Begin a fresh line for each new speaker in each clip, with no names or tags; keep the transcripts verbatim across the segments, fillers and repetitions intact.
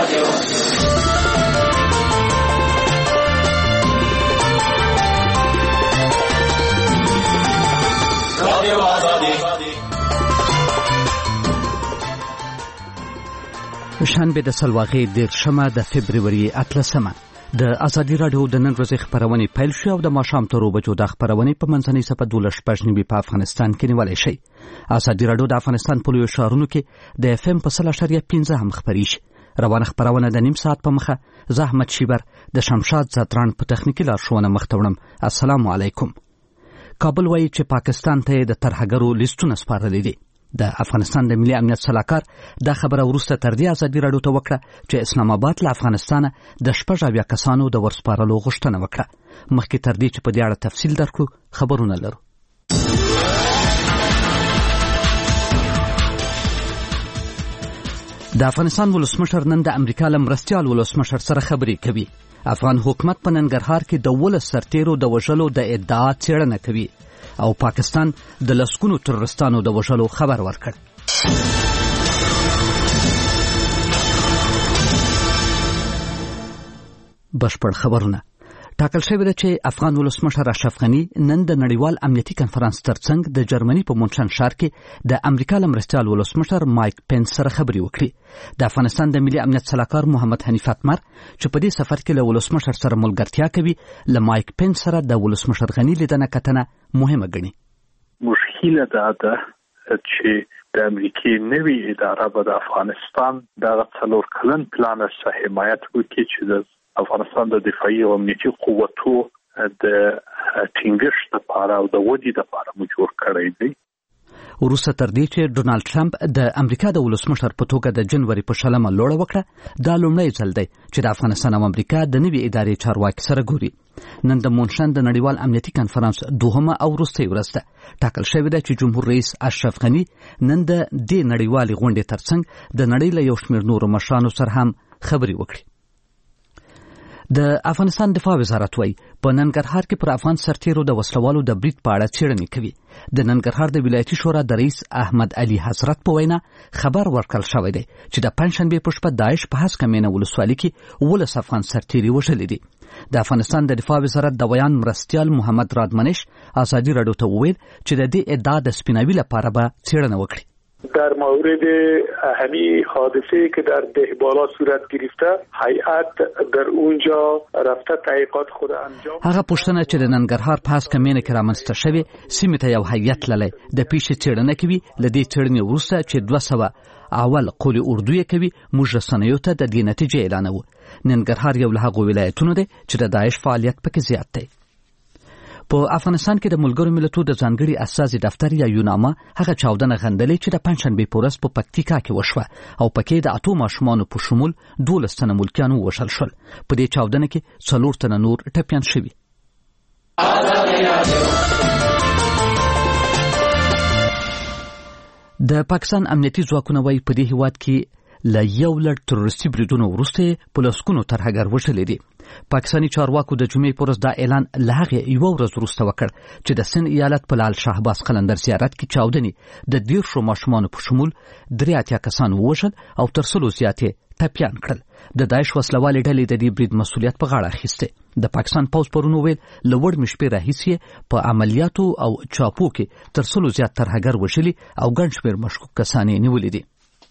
شنبه د سلواغې دیرشمه د فبروري اتلسمه د ازادي راډیو د نن ورځې خبرونه پیل شو او د ماښام تر بجو د خبرونه په منځنۍ صفه دولس شپږ نیمې په افغانستان کې نیولای شي. ازادي راډیو د افغانستان په لویو ښارونو کې د اف ام په سل اشاریه پنځه هم خبري شي. روانه خبرونه د نیم ساعت په مخه زحمت شیبر د شمشاد زتران په تخنیکی لارښوونه مخ ته وړم. السلام علیکم. کابل وایي چې پاکستان ته د ترهګرو لیستونه سپارلي دي. د افغانستان د ملي امنیت سلاکار دا خبره وروسته تر دې ازادي راډیو ته وکړه چې اسلام آباد له افغانستانه د شپږ اویا کسانو د ورسپارلو غوښتنه وکړه. مخکې تر دې چې په دې اړه تفصیل درکړو خبرونه لرو. د افغانستان ولسمشر نن د امریکا له مرستیال ولسمشر سره خبرې کوي. افغان حکومت په ننګرهار کې د ولس سرتیرو د وژلو د ادعا څېړنه کوي او پاکستان د لسکونو ترورستانو د وژلو خبر ورکړ. بشپړ خبرونه. ټاکل شوی ده چې افغان ولسمشر اشرف غني نن د نړیوال امنیتي کنفرانس ترڅنګ د جرمني په مونشن ښار کې د امریکا له مرستیال ولسمشر مایک پنس سره خبرې وکړي. د افغانستان د ملي امنیت سلاکار محمد حنیف اتمر چې په دې سفر کې له ولسمشر سره ملګرتیا کوي له مایک پنس سره د ولسمشر غني لیدنه کتنه مهمه ګڼي.
مشکله ده چې د امریکای نوې اداره به د افغانستان د څلور کلن پلان سره حمایت وکړي چې د افغانستان د دفاعي او امنیتي قوتو د ټینګښت لپاره او د ودې لپاره مو جوړ کړی دی.
وروسته تر دې چې ډونالد ټرمپ د امریکا د ولسمشر په توګه د جنوري په شلمه لوړه وکړه، دا لومړی ځل دی چې د افغانستان او امریکا د نوې ادارې چارواکي سره ګوري. نن د مونشن د نړیوال امنیتي کنفرانس دوهمه او وروستۍ ورځ ده. ټاکل شوې ده چې جمهور رئیس اشرف غني نن د دې نړیوالې غونډې ترڅنګ د نړۍ له یو شمېر نورو مشرانو سره هم خبرې وکړي. د افغانستان دفاع وزارت وایي په ننګرهار کې پر افغان سرتیرو د وسلوالو د برید په اړه څېړنې کوي. د ننګرهار د ولایتي شورا د رئیس احمد علي حضرت په وینا خبر ورکړل شوی دی چې د پنځشنبې په شپه داعش په هسکه مینه ولسوالۍ کې ولس افغان سرتیري وژلي دي. د افغانستان د دفاع وزارت د بیان مرستیال محمد رادمنش ازادي راډیو ته وویل چې د دې ادعا د سپیناوي لپاره به څېړنه وکړي.
در مورد همین حادثه که در دهبالا صورت گرفته هیئت در اونجا رفته تحقیقات خود انجام.
هغه پوښتنه چې د ننګرهار په هسکه مینه کې رامنځته شوې سیمې ته یو هیئت للی د پیښې څېړنه کوي. له دې څېړنې وروسته چې دوه سوه اول قول اردو یې کوي موږ رسنیو ته د دې نتیجې اعلانوو. ننګرهار یو له هغو ولایتونو دی چې د داعش فعالیت پکې زیات دی. په افغانستان کې د ملګرو ملتونو د ځانګړي اساسي دفتر یا یوناما هغه چاودنه غندلې چې د پنځشنبې په ورځ په پکتیکا کې وشوه او پکې د اتو ماشومانو په شمول دولس تنه ملکیان ووژل شول. په دې چاودنه کې څلور تنه نور ټپیان شوي. د پاکستان امنیتي ځواکونه وایي په دې هیواد کې له یو لړ تروریستي بریدونو وروسته په لسګونو ترهګر وژلي دي. پاکستاني چارواکو د جمعې په ورځ دا اعلان له هغې یوه ورځ وروسته وکړ چې د سند ایالت په لال شهباز قلندر زیارت کې چاودنې د دېرشو ماشومانو په شمول درې اتیا کسان ووژل او تر سلو زیات یې ټپیان کړل. د داعش وسلوالې ډلې د دې برید مسؤلیت په غاړه اخیستی. د پاکستان پوځ پرون وویل له وړمې شپې راهیسې په عملیاتو او چاپو کې تر سلو زیات ترهګر وژلي او ګڼ شمېر مشکوک کسان یې نیولي دي.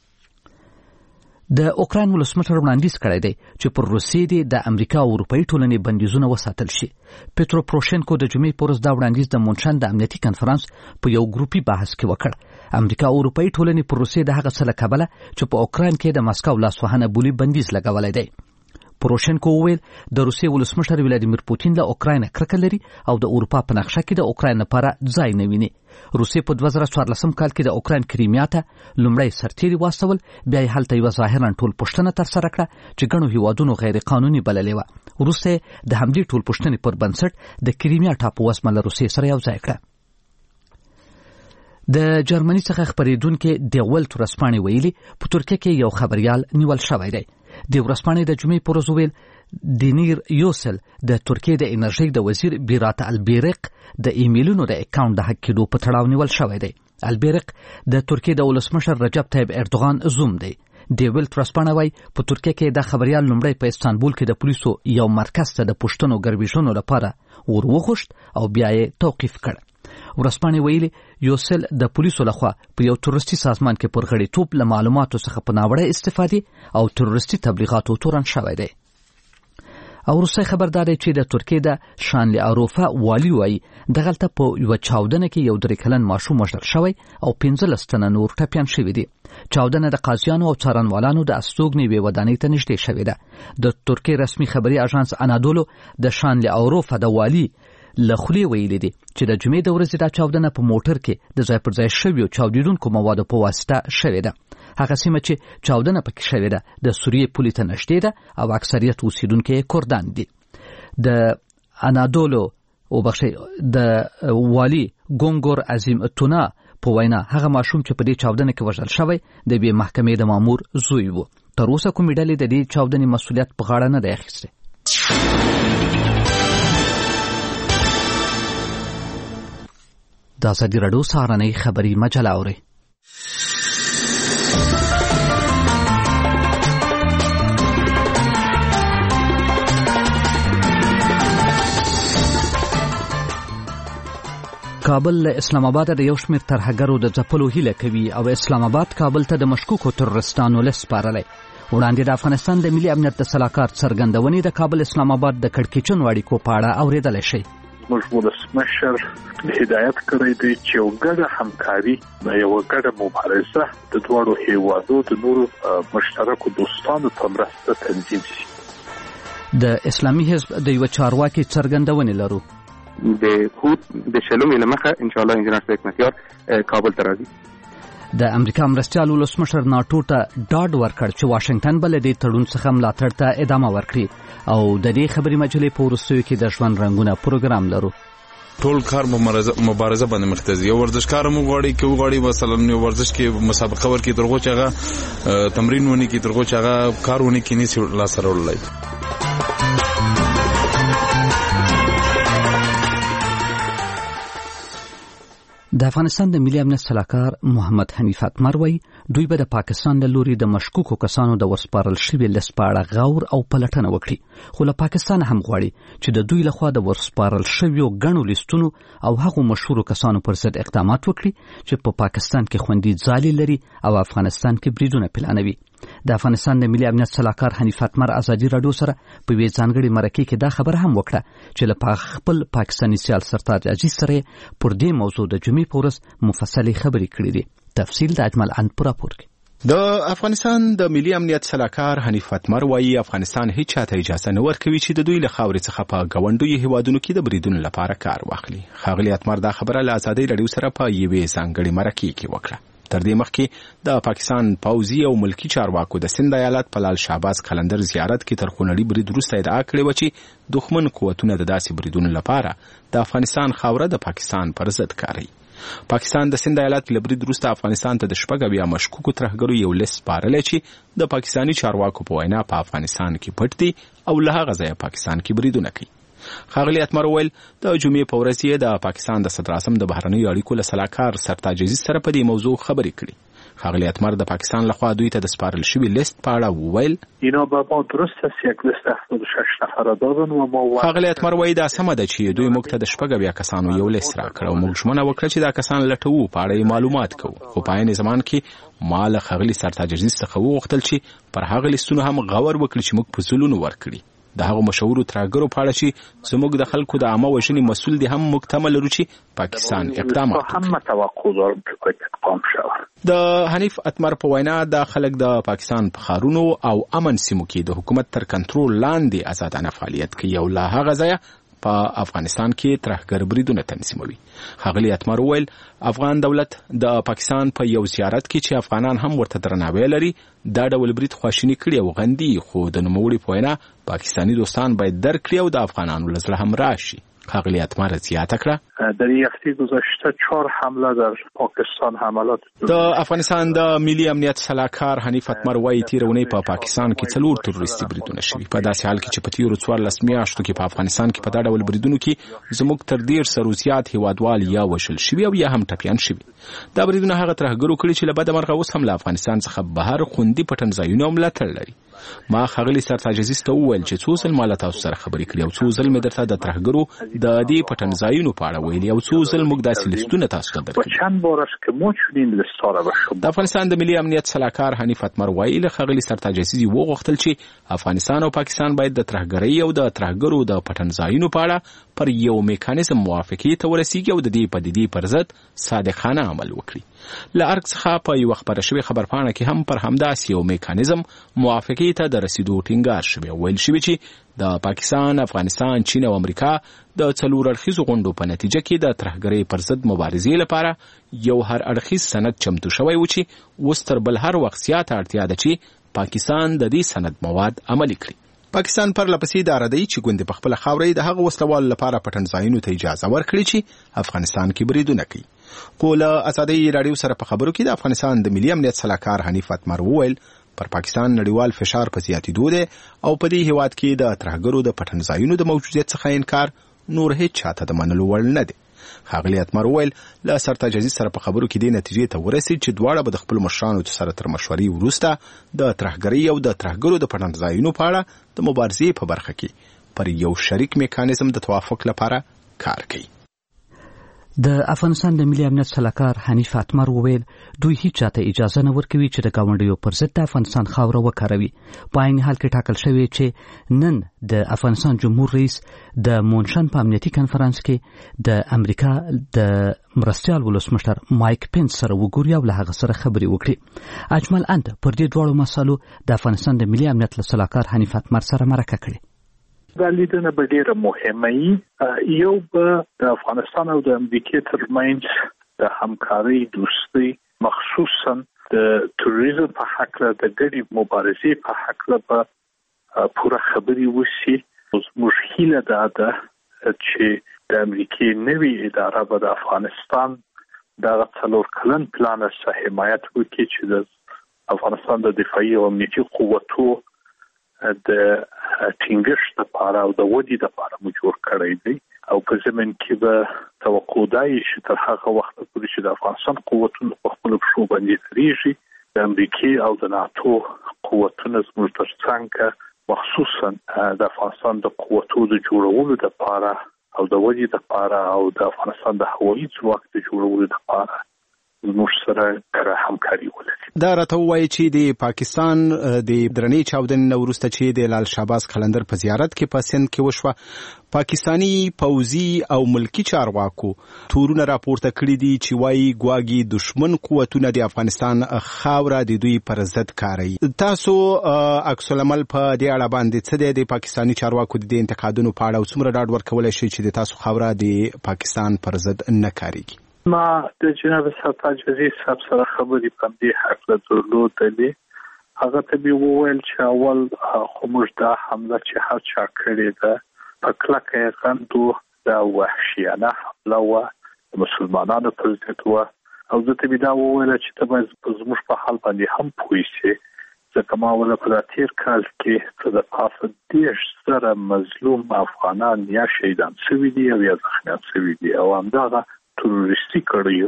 د اوکراین ولسمشر وړاندیز کړی دی چې پر روسیې دې د امریکا او اروپایي ټولنې بندیزونه وساتل شي. پیترو پروشینکو د جمعې په ورځ دا وړاندیز د مونشن د امنیتي کنفرانس په یو ګروپي بحث کې وکړ. امریکا او اروپایي ټولنې پر روسیې د هغه څه له کبله چې په اوکراین کې د مسکو لاسوهنه بولي بندیز لګولی دی. پروشینکو وویل د روسیې ولسمشر ولادیمیر پوتین له اوکراین کرکه لري او د اروپا په نقشه کې د اوکراین لپاره ځای نه ویني. روسیې په دوه زره څوارلسم کال کې د اوکراین کریمیا ته لومړی سرتیري واستول، بیا یې هلته یوه ظاهرا ټولپوښتنه ترسره کړه چې ګڼو هیوادونو غیر قانوني بللې وه. وروسته د همدې ټولپوښتنې پر بنسټ د کریمیا ټاپو وسمه له روسیې سره یو ځای کړه. د جرمني څخه خپرېدونکې د ولت ورځپاڼې ویلي په ترکیه کې یو خبریال نیول شوی دی. د ورځپاڼې د جمعې په ورځ وویل دینیر یوسل د ترکیې د انرژۍ د وزیر بیرات البیرق د ایمیلونو د اکاونټ د حق کېدو په تړاو نیول شوی دی. البیرق د ترکیې د ولسمشر رجب طیب اردوغان زوم دی. ډیویلټ ورځپاڼه وایي په ترکیه کې د خبریال لومړی په استانبول کې د پولیسو یو مرکز ته د پوښتنو ګرویژنو لپاره ور وغوښت او بیا یې توقیف کړ. ورځپاڼې ویلي یوسل د پولیسو لخوا په یو تروریستي سازمان کې پر غړیتوب له معلوماتو څخه په ناوړه استفادې او تروریستي تبلیغاتو تورن شوی دی. او روسي خبردار دی چې د ترکیه د شانلی اروفا والی وایي دغلته په یو چاودنه کې یو درې کلن ماشوم وژل شوی او پنځلس تنه نور ټپیان شوي دي. چاودنه د قاضیانو او څارنوالانو د استوګنې یوې ودانۍ ته نږدې شوې ده. د ترکیې رسمي خبري اژانس انادولو د شانلی اروفا د والی له خولې ویلي دي چې د جمعې د ورځې دا چاودنه په موټر کې د ځای پر ځای شویو چاودیدونکو موادو په واسطه شوې ده. هغه سیمه چې چاودنه پکې شوې ده د سوریې پولې ته نږدې ده او اکثریت اوسیدونکي کردان دي. د انادولو او بخشي د والی ګونګور عظیم تونا په وینا هغه ماشوم چې په دې چاودنه کې وژل شوی د بې محکمې د مامور زوی وو. تر اوسه کومې ډلې د دې چاودنې مسؤلیت په غاړه نه دی اخیستی. د ازادي راډیو سهارنۍ خبري مجله اورئ. کابل له اسلام آباد د یو شمېر ترهګرو د ځپلو هیله کوي او اسلام آباد کابل ته د مشکوکو ترورستانو لیست سپارلی. وړاندې د افغانستان د ملي امنیت د سلاکار څرګندونې د کابل اسلام آباد د کړکېچنو اړیکو په اړه اورېدلی شئ.
موږ ولسمشر هدایت کړی دی چې یو ګډه همکاري یو ګډه مبارزه د دواړو هیوادو د نورو مشترکو دوستانو په مرسته تنظیم شي.
د اسلامي حزب د یو چارواکي څرګندونې لرو.
د خود د شلمې لمخه ان شاء الله انجنیر شیخ مسیار کابل ته راځي.
د امریکا مرستیال ولسمشر ناټو ته ډاډ ورکړ چې واشنگټن به له دې تړون څخه ملاتړ ته ادامه ورکړي او د دې خبري مجلې په وروستیو کې د ژوند رنګونه پروګرام لرو.
ټول کار مبارزه باندې مختزي یو ورزشکار مو غواړي کې غواړي مثلا یو ورزش کې مسابقه ورکې درغو چې هغه تمرین ونی کې درغو چې هغه کار ونی کې نه لا سره ولای. د افغانستان د ملي امنیت سلاکار محمد حنیف اتمر وایي دوی به د پاکستان له لوري د مشکوکو کسانو د ورسپارل شوي لیست په اړه غور او پلټنه وکړي، خو له پاکستان هم غواړي چې د دوی لخوا د ورسپارل شویو ګڼو لیستونو او هغو مشهورو کسانو پر ضد اقدامات وکړي چې په پاکستان کې خوندي ځالې لري او افغانستان کې بریدونه پلانوي. د افغانستان د ملي امنیت سلاکار حنیف اتمر ازادي راډیو سره په وی ځانګړي مرکه کې دا خبر هم وکړه چې له خپل پاکستاني سیال سرتاج عزیز سره پر دې موضوع د جمعې په ورځ مفصلي خبرې کړې دي. تفصیل د اجمل ان پر راپور کې.
د افغانستان د ملي امنیت سلاکار حنیف اتمر وایي افغانستان هیڅ چاته اجازه نه ورکوي چې د دوی له خاورې څخه په ګاونډیو هیوادونو کې د بریدونو لپاره کار واخلي. ښاغلي اتمر دا خبره له ازادي راډیو سره په یوې ځانګړي مرکه کې وکړه. تر دې مخکې د پاکستان پوځي او ملکی چارواکو د سند ایالت په لال شهباز قلندر زیارت کې تر خونړي برید وروسته ادعا کړې و چې دښمن قوتونه د داسې بریدونو لپاره د افغانستان خاوره د پاکستان پر ضد کاروي. پاکستان د سند ایالت له برید وروسته افغانستان ته د شپږ اویا مشکوکو ترهګرو یو لیست سپارلی چې د پاکستاني چارواکو په وینا په افغانستان کې پټ دي او له هغه ځایه پاکستان کې بریدونه کوي. ښاغلي اتمر وویل د جمعې په ورځ یې د پاکستان د صدر اعظم د بهرنیو اړیکو له سلاکار سرتاج عزیز سره په دې موضوع خبرې کړې. ښاغلي اتمر د پاکستان لخوا دوی ته د سپارل شوي لیست په اړه وویل
اینا به ما درست است یک لیست هفتاد و شش نفره دادن و ما
ښاغلي اتمر وایي دا سمه ده چې دوی موږ ته د شپږ اویا کسانو یو لیست راکړ او موږ ژمنه وکړه چې دا کسان لټوو په اړه معلومات کوو، خو په عین زمان کې ما له ښاغلي سرتاج عزیز څخه وغوښتل چې پر هغه لیستونو هم غور وکړي چې موږ په ځلونو ورکړي. د هغو مشهورو ترهګرو په اړه چې زموږ د خلکو د عامه وژنې مسؤل دي هم موږ تمه لرو چې پاکستان اقدامات وکړي. د حنیف اتمر په وینا د خلک د پاکستان په ښارونو او امن سیمو کې د حکومت تر کنټرول لاندې آزادانه فعالیت کوي او له هغه ځایه په افغانستان کې ترهګر بریدونه تنظیموي. ښاغلي اتمر وویل افغان دولت د پاکستان په یو زیارت کې چې افغانان هم ورته درناوی لري دا ډول برید خواشیني کړي او غندي، خو د نوموړي په وینا پاکستاني دوستان باید درک کړي او د افغانانو له زړه هم راشي. ښاغلي اتمر زیاته کړه
در یک هفته گذشته چهار حمله در پاکستان حملات
د افغانستان د ملي امنیت سلاکار حنیف اتمر وايي تیرونی په پاکستان کې څلور تروریستي بریدونه شوي په داسې حال کې چې په تیرو څوارلس میاشتو کې په افغانستان کې په دا ډول بریدونو کې زموږ تر ډیر سر زیات هیوادوال یا وشل شوي او یا هم ټپیان شوي. دا بریدونه هغه ترهګرو کړي چې له بده مرغه اوس هم له افغانستان څخه بهر خوندي پټن ځایونه ملاتړ لري. ما خغلی سرتاج عزیز ته وویل چې څو ځل مال تاسو سره خبرې کړې او څو ځل مې درته د ترهګرو د دې پټن ځایونو په اړه ویلي او څو ځل موږ داسې لیستونه تاسو ته درکړي.
چند بار است که ما چنین لیست‌ها را به شما
د افغانستان د ملي امنیت سلاکار حنیف اتمر وايي له خغلی سرتاج عزیز وغوښتل چې افغانستان او پاکستان باید د ترهګرۍ او د ترهګرو د پټن ځایونو په اړه پر یو میکانیزم موافقې ته ورسیږي او د دې پدیدې پر ضد صادقانه عمل وکړي. له ارګ څخه په یو خبره شوی خبرپاڼه کې هم پر همداسې یو میکانیزم موافقې ته د رسیدو ټینګار شوی او ویل شوی چې د پاکستان، افغانستان، چین او امریکا د څلور اړخیزو غونډو په نتیجه کې د ترهګرۍ پر ضد مبارزې لپاره یو هر اړخیز سند چمتو شوی و چې اوس تر بل هر وخت زیاته اړتیا ده چې پاکستان د دې سند مواد عملي کړي. پاکستان پر لپسې دا ردی چې ګوند په خپل خاورې د هغه وسلوال لپاره پټن ځایونو ته اجازه ورکړي چې افغانستان کې بریدونه کوي. خو له ازادۍ راډیو سره په خبرو کې د افغانستان د ملي امنیت سلاکار حنیف اتمر وویل پر پاکستان نړیوال فشار په زیاتېدو دی او په دې هیواد کې د ترهګرو د پټن ځایونو د موجودیت څخه انکار نور هیڅ چاته د منلو وړ نه دی. ښاغلي اتمر وویل له سرتاج عزیز سره په خبرو کې دې نتیجې ته ورسېد چې دواړه به د خپل مشرانو سره تر مشورې وروسته د ترهګرۍ او د ترهګرو د پټن ځایونو په اړه د مبارزې په برخه کې پر یو شریک میکانیزم د توافق لپاره کار کوي.
د افغانستان د ملي امنیت سلاکار حنیف اتمر وویل دوی هیڅ چاته اجازه نه ورکوي چې د ګاونډیو پر ضد د افغانستان خاوره وکاروي. په عین حال کې ټاکل شوی چې نن د افغانستان جمهور رئیس د مونشن په امنیتي کنفرانس کې د امریکا د مرستیال ولسمشر مایک پینس سره وګوري او له هغه سره خبرې وکړي. اجمل اند پر دې دواړو مسالو د افغانستان د ملي امنیت سلاکار حنیف اتمر سره مرکه کړې.
دا لیدنه به ډیره مهمه وي. یو به د افغانستان او د امریکا ترمنځ د همکارۍ دوستۍ مخصوصا د توریزم په حقله د ګډې مبارزې په حقله به پوره خبرې وشي. زموږ هیله دا ده چې د امریکا نوې اداره به د افغانستان د څلور کلن پلان سره حمایت وکړي چې د افغانستان د دفاعي او امنیتي قوتو د ټینګښت لپاره او د ودې لپاره مو جوړ کړی دی او په زمين کې به توقع دی چې تر هغه وخت پورې چې د افغانستان قوتونو په خپل پښو باندې درېږي د امریکا او د ناتو قوتونو زموږ ترڅنګ مخصوصا د افغانستان د قوتو د جوړولو لپاره او د ودې لپاره او د افغانستان د هوایي ځواک د جوړولو لپاره زموږ سره کره همکاري ولري.
دا راته وایي چې د پاکستان د درنې چاودنې وروسته چې د لال شهباز قلندر په زیارت کې په سند کې وشوه پاکستانی پوځي او ملکی چارواکو تورونه راپورته کړی دي چې وایي ګواګي دشمن قوتونه د افغانستان خاوره د دوی پر ضد کاروي. تاسو عکس العمل په دې اړه باندې څه دی د پاکستانی چارواکو د انتقادونو په اړه څومره ډاډ ورکولای شي چې د تاسو خاوره د پاکستان پر ضد نه کاریږي؟
ما د جناب سرتاج عزیز صاحب سره خبرې په دې حق له درلودلې. هغه ته به وویل چې اول خو موږ دا حمله چې هر چا کړې ده په کلکه غندو دا وحشیانه حمله وه مسلمانانو پر ضد وه او زه ته به دا وویل چې ته باید زموږ په حال باندې هم پوه شې ځکه ما ولا په تیر کال کې څه د پاسه دېرش زره مظلوم افغانان یا شهیدان شوي دي او یا زخمیان شوي دي او همدغه تروریستي کړیو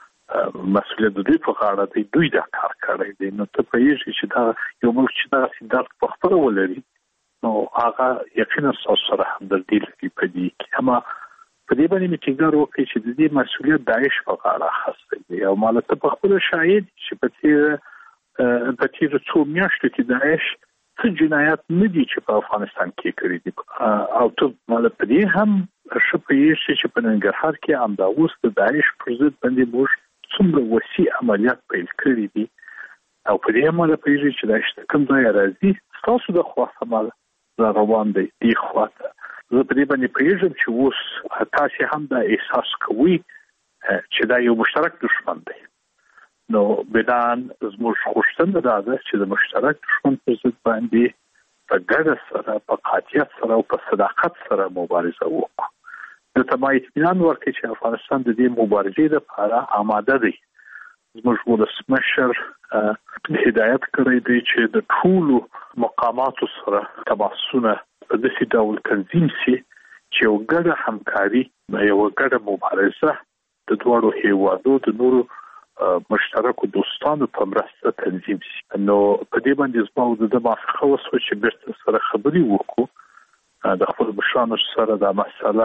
مسؤلیت دوی په غاړه دی دوی دا کار کړی دی. نو ته پوهېږې چې دا یو ملک چې دغسې درد په خپله ولري نو هغه یقینا ستاسو سره همدردي لري په دې کې. اما په دې باندې مې ټینګار وکړی چې د دې مسؤلیت داعش په غاړه اخیستی دی او ما له ته په خپله شاهد چې په تېره په تېرو څو میاشتو کې داعش څه جنایات نه دي چې په افغانستان کې کړي دي او ته ما له په دې هم ښه پوهېږې چې په ننګرهار کې همدا اوس د داعش پر ضد باندې موږ څومره وسیع عملیات پیل کړي دي او په دې هم ما له پوهېږې چې داعش د کوم ځایه راځي ستاسو د خوا عمل را روان دی دې خوا ته. زه په دې باندې پوهېږم چې اوس تاسې هم دا احساس کوئ چې دا یو مشترک دشمن دی. نو بدان زموږ غوښتنه دا ده چې د مشترک دشمن پر ضد باندې په ګډه سره په قاطعیت سره او په صداقت سره مبارزه وکړو. د د تمای اطمینان ورکړي چې افغانستان د دې مبارزې لپاره آماده دی. زموږ ولسمشر هدایت کړی دی چې د ټولو مقاماتو سره تماسونه په داسې ډول تنظیم شي چې یو ګډه همکاري یو ګډه مبارزه د دواړو هیوادو د نورو مشترکو دوستانو په مرسته تنظیم شي. نو په دې باندې زموږ د موافقه وسو چې بیرته سره خبري وکړو د خپل مشرانو سره د مسله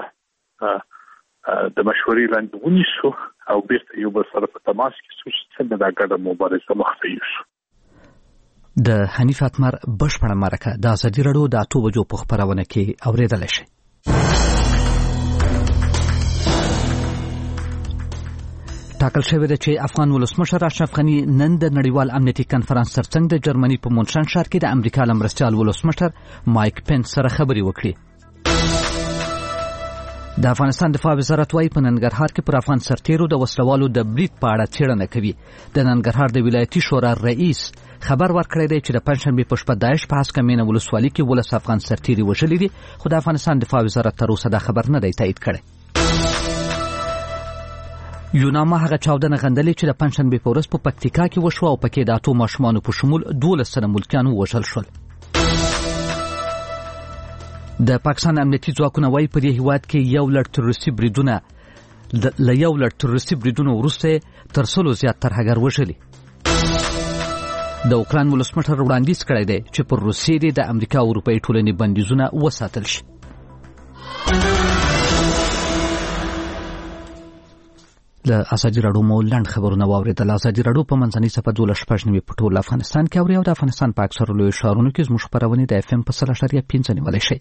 د مشورې لاندې ونیسو او بیرته یو بل سره په تماس کې شو چې څنګه دا ګډه مبارزه مخته یوسو.
د حنیف اتمر بشپړه مرکه د ازادي راډیو د اته بجو په خبرونه کې اوریدل شي. ټاکل شوی دی چې افغان ولسمشر اشرف غنی نن د نړیوال امنیتي کنفرانس ترڅنګ د جرمني په مونشن ښار کې د امریکا لمرستیال ولسمشر مایک پنس سره خبرې وکړي. د افغانستان دفاع وزارت وايي په ننګرهار کې پر افغان سرتیرو د وسلوالو د برید په اړه څېړنه کوي. د ننګرهار د ولایتي شورا رئیس خبر ورکړی دی چې د پنځشنبې په شپه داعش په هسکه مینه ولسوالۍ کې ولس افغان سرتیري وژلي دي، خو د افغانستان دفاع وزارت تر اوسه دا خبر نه دی تایید کړی. یوناما هغه چاودنه غندلې چې د پنځشنبې په ورځ په پکتیکا کې وشوه او پکې د اتو ماشومانو په شمول دولس تنه ملکیان ووژل شول. د پاکستان امنیتي ځواکونه وايي په دې هیواد کې یو لړ تروریستي بریدونه له یو لړ تروریستي بریدونو وروسته تر سلو زیات ترهګر وژلي. د اوکراین ولسمشر وړاندیز کړی دی چې پر روسیې د امریکا او اروپایي ټولنې بندیزونه وساتل شي. له ازادي راډیو مو لاند خبرونه واوریدل. ازادي راډیو په منځنۍ صفحه دولس شپږ نوي په ټول افغانستان کې اوري او د افغانستان په اکثرو لویو ښارونو کې زموږ خبرونه د اف ام په سل اشاریه پنځه نیولای شي.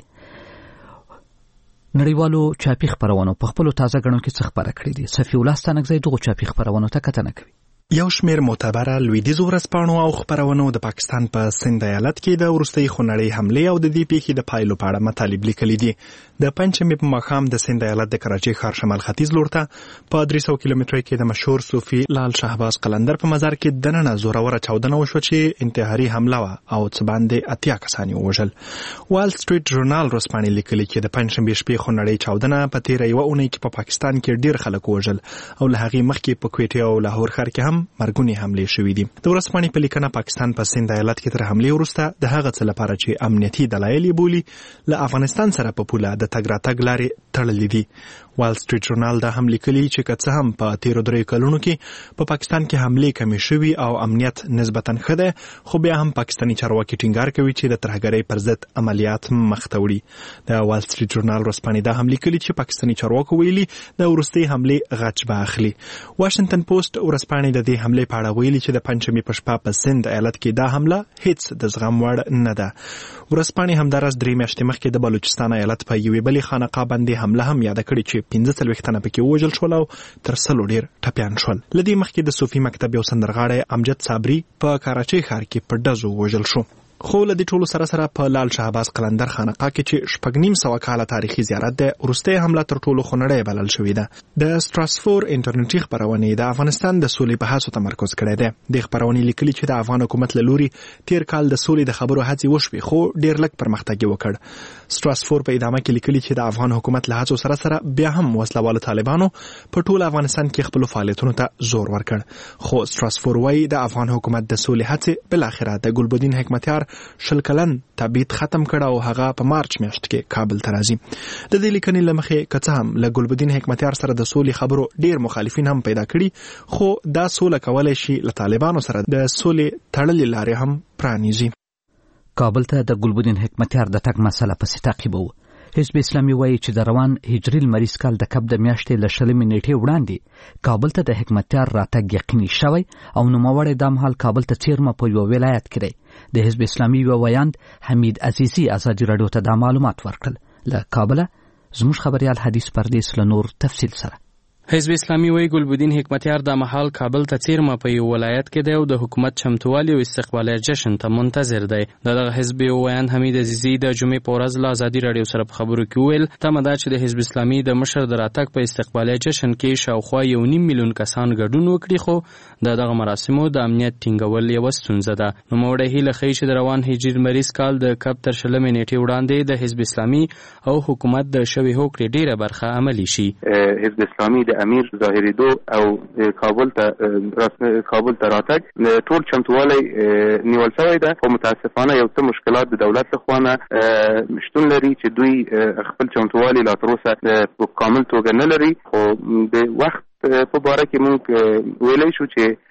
نړیوالو چاپی خبرونو په خپل تازه غړو کې څه خبره کړې دي. صفی الله ستانګزی دغه چاپی خبرونو ته کتنه کوي.
یو شمیر معتبره لویدیځو ورځپاڼو او خبرونو د پاکستان په سند ایالت کې د وروستۍ خونړۍ حمله او د دې پیښې د پایلو په اړه مطالب لیکلي دي. د پنځمې په ماښام د سند ایالت د کراچۍ ښار شمال ختیځ لور ته په درې سوه کیلومتره کې د مشهور صوفي لال شهباز قلندر په مزار کې دننه زوروره چاودنه وشوه چې انتحاري حمله وه او څه باندې اتیا کسان یې ووژل. وال سټریټ ژورنال ورځپاڼې لیکلي چې د پنځشنبې شپې خونړۍ چاودنه په تېره یوه اونۍ کې په پاکستان کې ډېر خلک ووژل او له هغې مخکې په کویټې او لاهور ښار کې هم مرګونې حملې شوې دي. د ورځپاڼې په لیکنه پاکستان په سند ایالت کې تر حملې وروسته د هغه څه لپاره چې امنیتي دلایل یې بولي له افغانستان سره په پوله د تګ راتګ لارې تړلې دي. وال سټریټ ژورنال دا هم لیکلي چې که څه هم په تیرو دریو کلونو کې په پاکستان کې حملې کمې شوي او امنیت نسبتا ښه دی، خو بیا هم پاکستاني چارواکي ټینګار کوي چې د ترهګرۍ پر ضد عملیات مخ ته وړي. د وال سټریټ ژورنال ورځپاڼې دا هم لیکلي چې پاکستاني چارواکو ویلي د وروستۍ حملې غچ به اخلي. واشنګټن پوسټ ورځپاڼې د دې حملې په اړه ویلي چې د پنځمې په شپه په سند ایالت کې دا حمله هیڅ د زغم وړ نه ده. ورځپاڼې همداراز درې میاشتې مخکې د بلوچستان ایالت په یوې بلې خانقاه باندې حمله هم یاده کړې چې پنځه څلوېښت تنه پکې ووژل شول او تر سلو ډېر ټپیان شول. له دې مخکې د صوفي مکتب یو سندرغاړی امجد صابري په کراچۍ ښار کې په ډزو ووژل شو. خو له دې ټولو سره سره په لال شهباز قلندر خانقاه کې چې شپږ نیم سوه کاله تاریخي زیارت دی، وروستۍ حمله تر ټولو خونړۍ بلل شوې ده. د ستراسفور انټرنیټي خپرونې د افغانستان د سولې په هڅو تمرکز کړی دی. د خپرونې لیکلي چې د افغان حکومت له لوري تیر کال د سولې د خبرو هڅې وشوې، خو ډېر لږ پرمختګ یې وکړ. ستراسفور په ادامه کې لیکلي چې د افغان حکومت له هڅو سره سره بیا هم وسلوالو طالبانو په ټول افغانستان کې خپل فعالیتونو ته زور ورکړ. خو ستراسفور وايي د افغان حکومت د سولې هڅې بل اخره د ګلبدین حکمتیار شل کلن تبعید ختم کړه او هغه په مارچ میاشت کې کابل ته راځي. د دې لیکنې له مخې که څه هم له ګلبدین حکمتیار سره د سولې خبرو ډېر مخالفین هم پیدا کړي، خو دا سوله کولی شي له طالبانو سره د سولې تړلې لارې هم پرانیزي.
کابل ته د ګلبدین حکمتیار د تګ مسله پسې تعقیبوو. حزب اسلامي وایي چې د روان هجري لمریز کال د کب د میاشتې له شلمې نیټې وړاندې کابل ته د حکمتیار راتګ یقیني شوی او نوموړی دا مهال کابل ته څیرمه په یوه ولایت کې دی. د حزب اسلامي یوه ویاند حمید عزیزي ازادي راډیو ته دا معلومات ورکړل. له کابله زموږ خبریال حدیث پردیس له نور تفصیل سره.
حزب اسلامي وایي ګلبدین حکمتیار د مهال کابل ته څیرمه په یو ولایت کې دی او د حکومت چمتووالي او استقبالي جشن ته منتظر دی. دغه حزب ویان حمید عزیزی د جمعې په ورځ له ازادي راډیو سره په خبرو کې وویل تمه ده چې د حزب اسلامي د مشر د راتګ په استقبالي جشن کې شاوخوا یو نیم میلیون کسان ګډون وکړي، خو د دغه مراسمو د امنیت ټینګول یوه ستونزه ده. نوموړی هیله ښیي چې د روان هجري لمریز کال د کب تر شلمې نیټې وړاندې د حزب اسلامي او حکومت د شوې هوکړې ډیره برخه عملي شي.
حزب اسلامي د امیر ظاهری دو او کابل ته کابل ته راتګ ټول چمتووالی نیول شوی ده، خو متاسفانه یو څه مشکلات د دولت لخوا شتون لري چې دوی خپل چمتووالی لا تر اوسه په کامل توګه نه لري. خو د وخت په باره کې موږ ویلی شو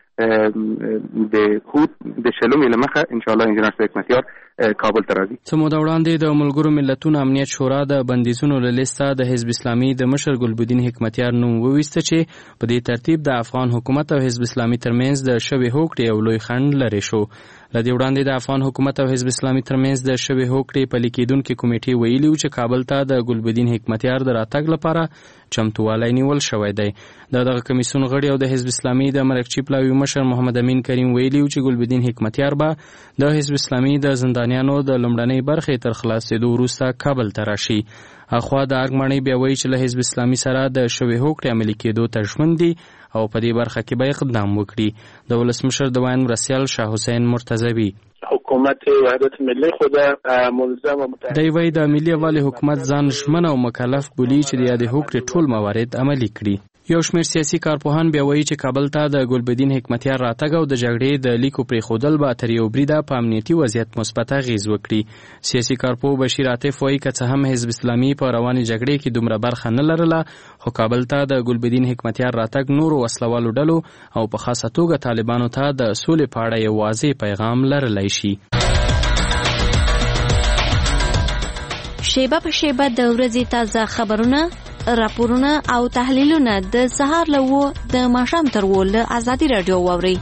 چې د خود د شلمې له مخه انشاءالله انجینر صدیق متیار کابل ته راځي.
څه موده وړاندې د ملګرو ملتونو امنیت شورا د بندیزونو له لیسته د حزب اسلامي د مشر ګلبدین حکمتیار نوم وویسته چې په دې ترتیب د افغان حکومت او حزب اسلامي ترمنځ د شوې هوکړې یو لوی خنډ لرې شو. له دې وړاندې د افغان حکومت او حزب اسلامي ترمنځ د شوې هوکړې پلي کېدونکې کمیټې ویلي و چې کابل ته د ګلبدین حکمتیار د راتګ لپاره چمتووالی نیول شوی دی. د دغه کمیسیون غړي او د حزب اسلامي د مرکچي پلاوي مشر محمد امین کریم ویلي و چې ګلبدین حکمتیار به د حزب اسلامي د زندانیانو د لومړنۍ برخې تر خلاصېدو وروسته کابل ته راشي. اخوا د ارګ بیا وایي چې له حزب اسلامي سره د شوې هوکړې عملي کېدو ته ژمن دي او په دې برخه کې به اقدام وکړي. د ولسمشر د ویان مرستیال شاه حسین مرتضوی
حکومت وحدت ملی خود ملزم
دی وایي د ملي یووالي حکومت ځان ژمن او مکلف بولي چې د یادې هوکړې ټول موارد عملي کړي. یو شمېر سیاسي کارپوهان بیا وایي چې کابل ته د ګلبدین حکمتیار راتګ او د جګړې د لیکو پرېښودل به تر یو بریده په امنیتي وضعیت مثبت اغېز وکړي. سیاسي کارپوه بشیر عاطف وایي که څه هم حزب اسلامي په روانې جګړې کې دومره برخه نه لرله، خو کابل ته د ګلبدین حکمتیار راتګ نورو وسلوالو ډلو او په خاصه توګه طالبانو ته د سولې په اړه یو واضح پیغام لرلی شي.
شیبه په شیبه د ورځې تازه خبرونه، راپورونه او تحلیلونه د سهار له وو د ماښام تر وو له ازادي راډیو واورئ.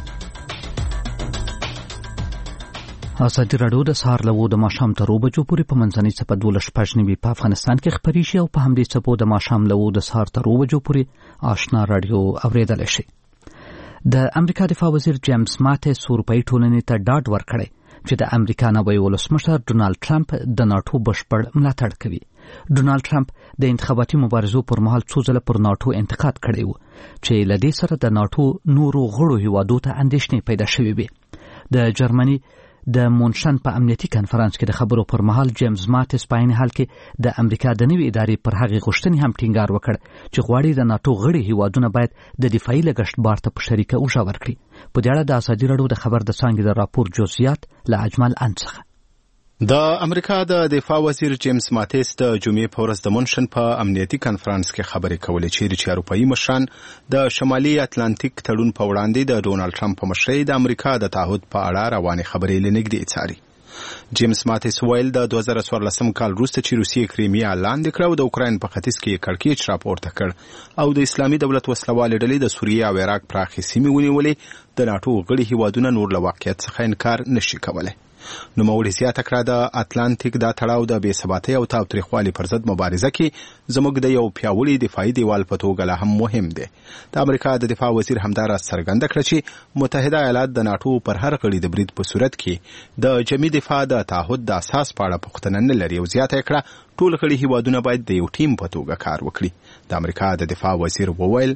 ازادي راډیو د سهار له وو د ماښام تر وو بجو پورې په منځنۍ څپه دولس شپږ نوي په افغانستان کې خپرې شي او په همدې څپو د ماښام له وو د سهار تر وو بجو پورې آشنا راډیو اوریدلی شي. د امریکا دفاع وزیر جیمز ماتیس اروپایي ټولنې ته ډاډ ورکړی چې د امریکا نوی ولسمشر ډونالد ټرمپ د ناټو بشپړ ملاتړ کوي. ډونالد ټرمپ د انتخاباتي مبارزو پر مهال څو ځله پر ناټو انتقاد کړی و چې له دې سره د ناټو نورو غړو هیوادو ته اندېښنې پیدا شوې وې. د جرمني د مونشن په امنیتي کنفرانس کې د خبرو پر مهال جیمز ماتیس په عین حال کې د امریکا د نوې ادارې پر هغې غوښتنې هم ټینګار وکړ چې غواړي د ناټو غړي هیوادونه باید د دفاعي لګښت بار ته په شریکه اوږه ورکړي. په دې اړه د ازادي راډیو د خبر د څانګې د راپور جزئیات له اجمل ان څخه.
د امریکا د دفاع وزیر جیمز ماتیس د جمعې په ورځ د مونشن په امنیتي کنفرانس کې خبرې کولې چې اروپایي مشران د شمالي اتلانتیک تړون په وړاندې د ډونالد ټرمپ په مشرۍ د امریکا د تعهد په اړه روانې خبرې لنږدې څاري. جیمز ماتیس ویل د دوه زره څوارلسم کال وروسته چې روسیې کریمیا لاندې کړه او د اوکراین په ختیځ کې کړکېچ راپورته کړ او د اسلامي دولت وسلوالې ډلې د سوریې او عراق پراخې سیمې ونیولې، د ناټو غړي هیوادونه نور له واقعیت څخه انکار نشي کولی. نوموړي زیاته کړه د اتلانتیک دا تړاو د بې ثباتۍ او تاوتریخوالي پر ضد مبارزه کې زموږ د یو پیاوړي دفاعي دیوال په توګه لا هم مهم دی. د امریکا د دفاع وزیر همداراز څرګنده کړه چې متحده ایالات د ناټو پر هر غړي د برید په صورت کې د جمعي دفاع د تعهد د اساس په اړه پوښتنه نه لري او زیاته کړه ټول غړي هیوادونه باید د یو ټیم په توګه کار وکړي. د امریکا د دفاع وزیر وویل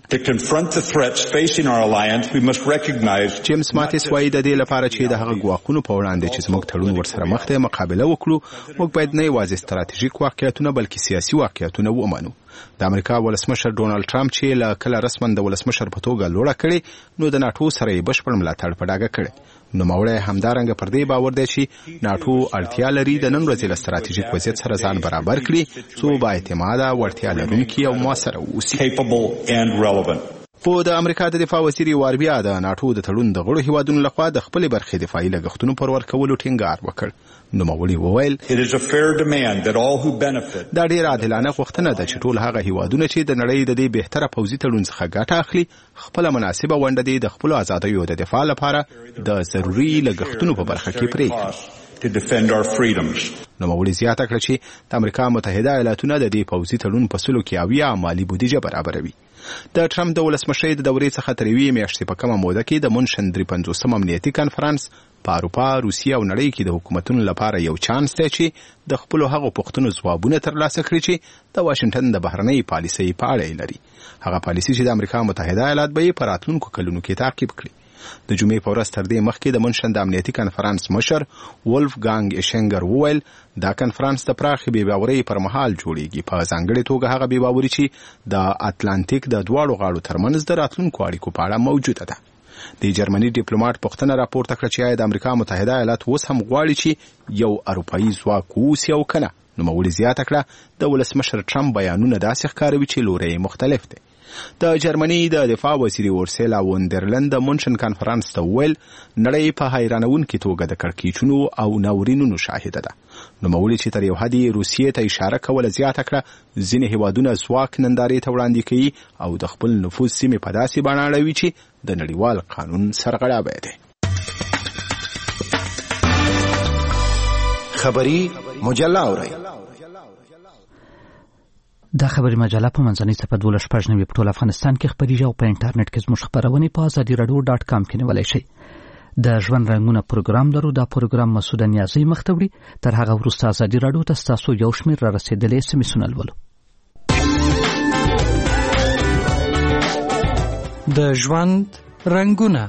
جیمز ماتیس وایي د دې لپاره چې د هغه ګواښونو په وړاندې چې زموږ تړون ورسره مخ دی مقابله وکړو، موږ باید نه یوازې ستراتیژیک واقعیتونه بلکې سیاسي واقعیتونه ومنو. د امریکا ولسمشر ډونالد ټرمپ چې له کله رسما د ولسمشر په توګه لوړه کړې نو د ناټو سره یې بشپړ ملاتړ په ډاګه کړی. نوموړی همدارنګه پر دې باور دی چې ناټو اړتیا لري د نن ورځې له ستراتیژیک وضعیت سره ځان برابر کړي څو بااعتماده، وړتیا لرونکي او موثره واوسي. په د امریکا د دفاع وزیر یوار بیا د ناټو د تړون د غړو هیوادونو لخوا د خپلې برخې دفاعي لګښتونو پر ورکولو ټینګار وکړ. نوموړي وویل دا ډېره عادلانه غوښتنه ده چې ټول هغه هیوادونه چې د نړۍ د دې بهتره پوځي تړون څخه ګټه اخلي خپله مناسبه ونډه دې د خپلو ازادیو د دفاع لپاره د ضروري لګښتونو په برخه کې پرېږدي. نوموړي زیاته کړه چې د امریکا متحده ایالاتونه د دې پوځي تړون په سلو کې اویا مالي بودیجه برابروي. د ټرمپ د ولسمشۍ د دورې څخه تر یوې میاشتې په کمه موده کې د منشن درې پنځوسم امنیتي کنفرانس په اروپا، روسیه او نړۍ کې د حکومتونو لپاره یو چانس دی چې د خپلو هغو پوښتنو ځوابونه ترلاسه کړي چې د واشنګټن د بهرنۍ پالیسۍ په اړه یې لري. هغه پالیسي چې د امریکا متحده ایالات به یې په راتلونکو کلونو کې تعقیب کړي. د جمعې په ورځ تر دې مخکې د منشن د امنیتي کنفرانس مشر ولفګانګ ایشنګر وویل دا کنفرانس د پراخې بې باورۍ پر مهال جوړیږي، په ځانګړې توګه هغه بې باوري چې د اتلانتیک د دواړو غاړو ترمنځ د راتلونکو اړیکو په اړه موجوده ده. د جرمني ډیپلوماټ پوښتنه راپورته کړه چې آیا د امریکا متحده ایالات اوس هم غواړي چې یو اروپایي ځواک واوسي او کنه. نوموړي زیاته کړه د ولسمشر ټرمپ بیانونه داسې ښکاروي چې لوری مختلف دی. د جرمني د دفاع وزیر اورسیلا وندرلند د منشن کانفرنس ته ویل نړۍ په حیرانونکې توګه د کړکېچونو او ناورینونو شاهده ده. نوموړي چې تر یو حد روسیې ته اشاره کوله زیاته کړه ځینې هیوادونه ځواک نندارې ته وړاندې کوي او د خپل نفوذ سیمې په داسې بڼه اړوي چې د نړیوال قانون سرغړاوی دی.
خبری مجله اورئ.
دا خبري مجله په منځنۍ صفحه دولس شپږ نوي په ټول افغانستان کې خبريږي او په انټرنیټ کې زموږ خبرونه په ازادي رادیو ډاټ کام کې نیولای شئ. د ژوند رنگونه پروګرام لرو. دا پروګرام مسعود نیازی مختوړي. تر هغه وروسته ازادي رادیو ته تاسو یو شمېر را رسیدلې اس ام اس ولولو.
د ژوند رنگونه.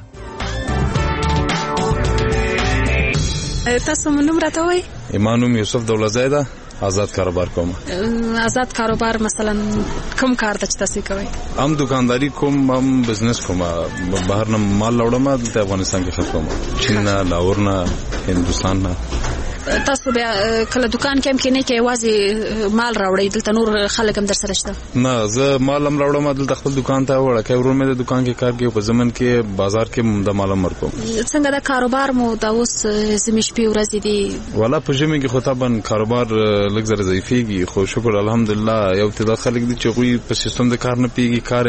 تاسو مونږ راته وای؟
ایمانوم یوسف دولتزاده، آزاد کاروبار کوم.
آزاد کاروبار مثلا کوم کار ته تاسو کوي؟
هم دکانداری کوم، هم بزنس کوم. بهر نه مال راوړم د افغانستان کې خرڅوم، چین نه، لاهور نه، هندوستان نه.
تاسو بیا کله دکان کې هم کې نه کې وازي مال راوړی دلته نور خلک هم در سره شته؟
نه، زه مال هم راوړم دلته خپل دکان ته وړه کې ورور مې د دکان کې کار کوي، په زمن کې بازار کې د مال مرکو.
څنګه دا کاروبار مو دا اوس زمې شپې ورځې دي؟
ولا په ژمي کې خو طبعا کاروبار لږ زره ضعیفېږي، خو شکر الحمدلله یو تعداد خلک دي چې غوي په سیستم د کار نه پیږي، کار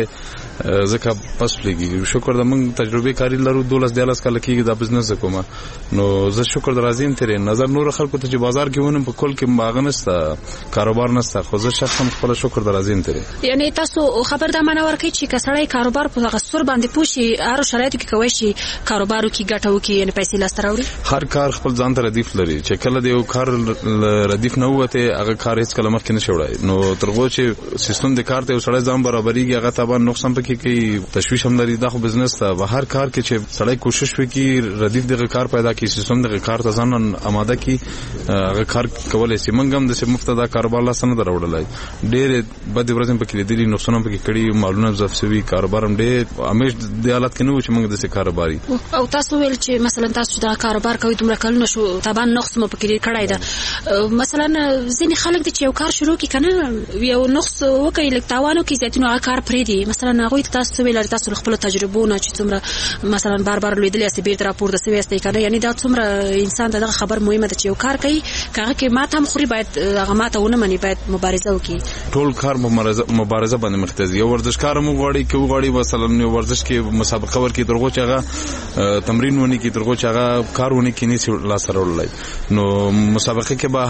ځکه پس لګي. شکر د موږ تجربه کاری لرو، دولس دیالس کال کېږي دا بزنس کوم. نو زه شکر درازیم ترې نظر نور خلکو ته چې بازار کې ونه په کول کې ماغنسته کاروبار نسته، خو زه شخصا خپل شکر درازیم ترې.
یعنی تاسو خبر دا منور کوي چې کسړی کاروبار په غسور باندې پوشي، هر شرایطو کې کوي شي کاروبارو کې ګټه وکړي، یعنی پیسې لاس راوړي.
هر کار خپل ځان ته ردیف لري، چې کله د یو کار ردیف نه وته هغه کار هیڅ کله مخکې نشي وړای. نو ترغو چې سیستم د کار ته یو سړی ځان برابرېږي، هغه طبعا نقصان پکې کوي، تشویش هم لري. دا خو بزنس ته به هر کار کې چې سړی کوشش وکړي ردیف دغه کار پیدا کړي، سیستم دغه کار ته ځان آماده کړي، هغه کار کولای شي. موږ هم د سیمه مفته دا کاروبار لا سند راوړلای. ډېر بد ورځم پکې لیدلي، نقصان پکې کړي، مالونه زفسوي، کاروبار هم ډېر همیش د حالت کې نه و چې موږ د څه کاروباري.
او تاسو ویل چې مثلا تاسو دا کاروبار کوي دومره کلونه شو، طبعا نقص مو پکې کړای دا. مثلا ځینې خلک د چې یو کار شروع کړي کنه یو نقص وکړي لکه تاوانو کې زیاتینو هغه کار پرې دی. مثلا هغه تاسو ویل تاسو خپل تجربو نه چې څومره مثلا بار بار لیدلې چې بیرته راپورته سوي است کنه، یعنی دا څومره انسان دغه خبر مهمه ده چې یو کار کوي هغه کې ماته هم خوري، باید هغه ماته ونه مني، باید مبارزه وکړي.
ټول کار مبارزه مبارزه باندې مختزي. یو ورزشکار مو غواړي کې غواړي مثلا یو ورزش کې مسابقه ورکې درغو چې هغه تمرین ونی کې درغو چې هغه کار ونی کې نه لاس راوړلای. نو مسابقه کې به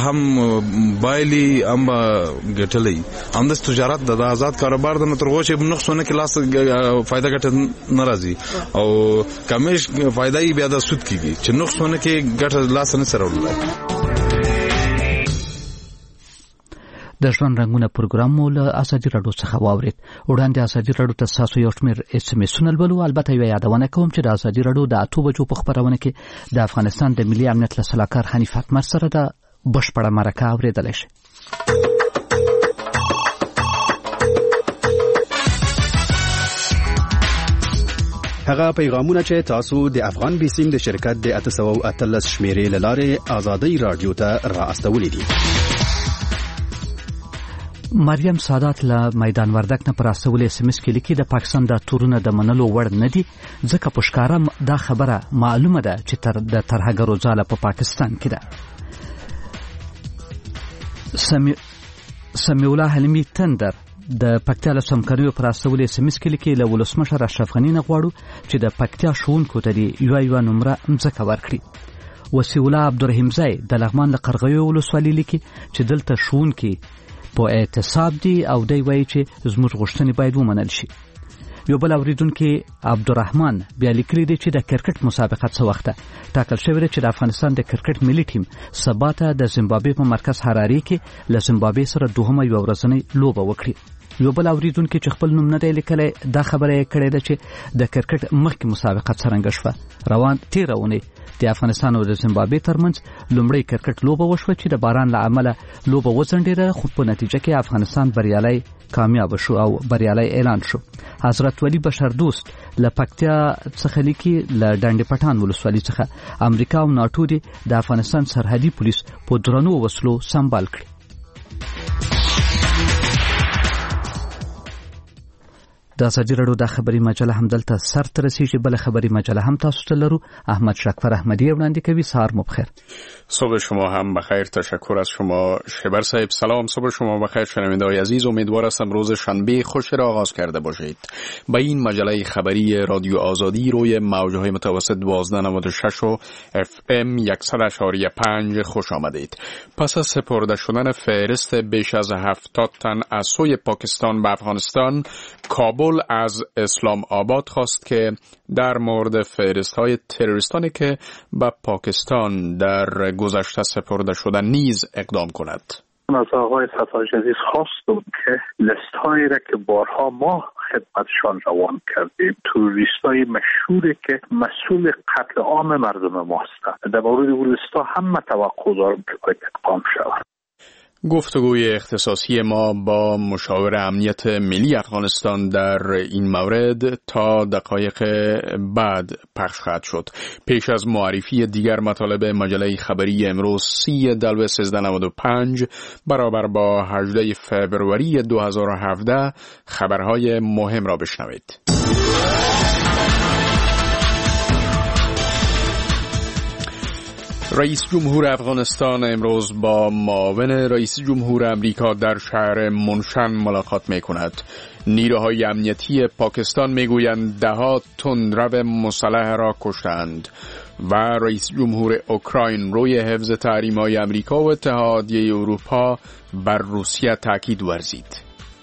هم بایلی هم ګټلې. هم د تجارت د آزاد کاروبار د نترغو چې نقصونه کې لاس فائدہ ګټه ناراضي او کمیش فائدہ یې بیا د سود کیږي چې نقصونه کې ګټه لاس نه سره وړلای.
د ژوند رنگونه پروګرام مو له ازادي رادیو څخه واورید. وړاندې ازادي رادیو ته تاسو یو شمېر اس ام اس ولولو. البته یو یادونه کوم چې د ازادي رادیو د اته بجو په خبرونه کې د افغانستان د ملي امنیت له سلاکار حنیف اتمر سره د بشپړه مرکه اوریدل شي.
هغه پیغامونه چې تاسو د افغان بیسیم د شرکت د اته سوه او اتلس شمیرې له لارې ازادي رادیو ته را استولې دي.
مریم سادات له میدان وردک نه پر استولې اس ام اس کې لیکي د پاکستان د تورونه د منلو وړ نه دي، ځکه په ښکاره دا خبره معلومه ده چې تر د ترهګرو ځاله په پاکستان کې ده. سمی سمیع الله حلیمي تندر د پکتیا له سمکریو پر استولې اس ام اس کې لیکي له ولسمشر اشرف غني نه غواړو چې د پکتیا ښوونکو ته دی یو یو نمره مځکه ورکړي. وسیع الله عبدالرحیم زای د لغمان له قرغیو ولسوالۍ لیکي چې دلته ښوونکي په اعتصاب دي او دی وایي چې زموږ غوښتنې باید ومنل شي. یو بل اوریدونکو عبدالرحمن بیا لیکلی دی چې د کرکټ مسابقه څه وخت ټاکل شوې ده چې د افغانستان د کرکټ ملي ټیم سبا ته د زیمبابوې په مرکز حراري کې له زیمبابوې سره دوهمه یو ورځنۍ لوبه وکړي. یو بل اوریدونکو چې خپل نوم نه دی لیکلی دا خبره یې کړې ده چې د کرکټ مخکې مسابقه څرنګه شوه. روان تېره اونۍ د افغانستان او د زیمبابوې ترمنځ لومړی کرکټ لوبه وشوه چې د باران له امله لوبه وځنډېده، خو په نتیجه کې افغانستان بریالی کامیاب شو او بریالی اعلان شو. حضرت ولی بشر دوست له پکتیا څخه لیکي له ډنډ پټان ولسوالۍ څخه امریکا او ناتو دي د افغانستان سرحدي پولیس په درنو وسلو سمبال کړي. د ازادي راډیو د خبري مجله هم دلته سر ته رسیږي. بل خبري مجله هم تاسو ته لرو. احمد شکفر احمدی وړاندې کوي. سهار مو بخیر.
صبح شما هم بخیر. تشکر از شما شبر صاحب. سلام، صبح شما بخیر شنونده‌های عزیز. امیدوار هستم روز شنبه خوشی را آغاز کرده باشید. با این مجله خبری رادیو آزادی روی موج‌های متوسط دوازده نود و شش و اف ام صد و شش و پنج خوش آمدید. پس از سپرده شدن فهرست بیش از هفتاد تن از سوی پاکستان به افغانستان، کابل از اسلام آباد خواست که در مورد فهرست‌های تروریستانی که به پاکستان در گذشته سپرده شدن نیز اقدام کند.
از آقای ستایش عزیز خواستم که لست‌هایی را که بارها ما خدمتشان روان کردیم، تروریست‌های مشهوری که مسئول قتل عام مردم ما هستند، در مورد اون لست‌ها هم توقع دارم که باید اقدام شود.
گفتگوی اختصاصی ما با مشاور امنیت ملی افغانستان در این مورد تا دقایق بعد پخش خواهد شد. پیش از معرفی دیگر مطالب مجله خبری امروز سی دلو سیزده نود و پنج برابر با هجده فوریه دو هزار و هفده خبرهای مهم را بشنوید. رئیس جمهور افغانستان امروز با معاون رئیس جمهور امریکا در شهر منشن ملاقات می کند. نیروهای امنیتی پاکستان می گویند ده ها تندرو مسلح را کشتند و رئیس جمهور اوکراین روی حفظ تحریم‌های امریکا و اتحادیه اروپا بر روسیه تاکید ورزید.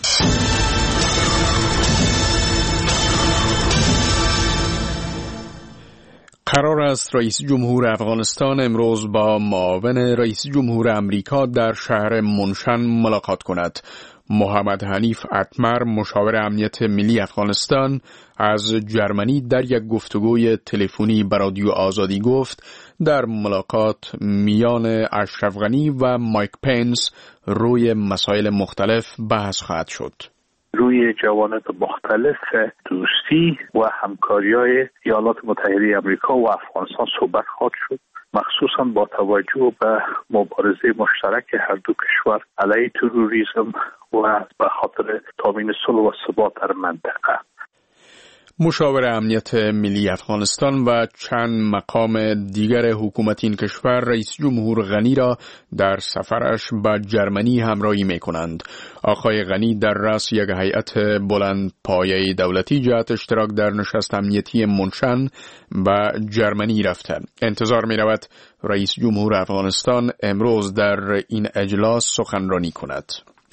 قرار است رئیس جمهور افغانستان امروز با معاون رئیس جمهور امریکا در شهر منشن ملاقات کند. محمد حنیف اتمر مشاور امنیت ملی افغانستان از جرمنی در یک گفتگوی تلفنی با رادیو آزادی گفت در ملاقات میان اشرف غنی و مایک پنس روی مسائل مختلف بحث خواهد شد.
روی جوانب مختلف دوستی و همکاری‌های ایالات متحده آمریکا و افغانستان صحبت خواهد شد، مخصوصا با توجه به مبارزه مشترک هر دو کشور علیه تروریسم و به خاطر تامین صلح و ثبات در منطقه.
مشاور امنیت ملی افغانستان و چند مقام دیگر حکومت این کشور رئیس جمهور غنی را در سفرش به جرمنی همراهی می کنند. آقای غنی در رأس یک هیئت بلند پایه دولتی جهت اشتراک در نشست امنیتی منشن به جرمنی رفته. انتظار می رود رئیس جمهور افغانستان امروز در این اجلاس سخنرانی کند.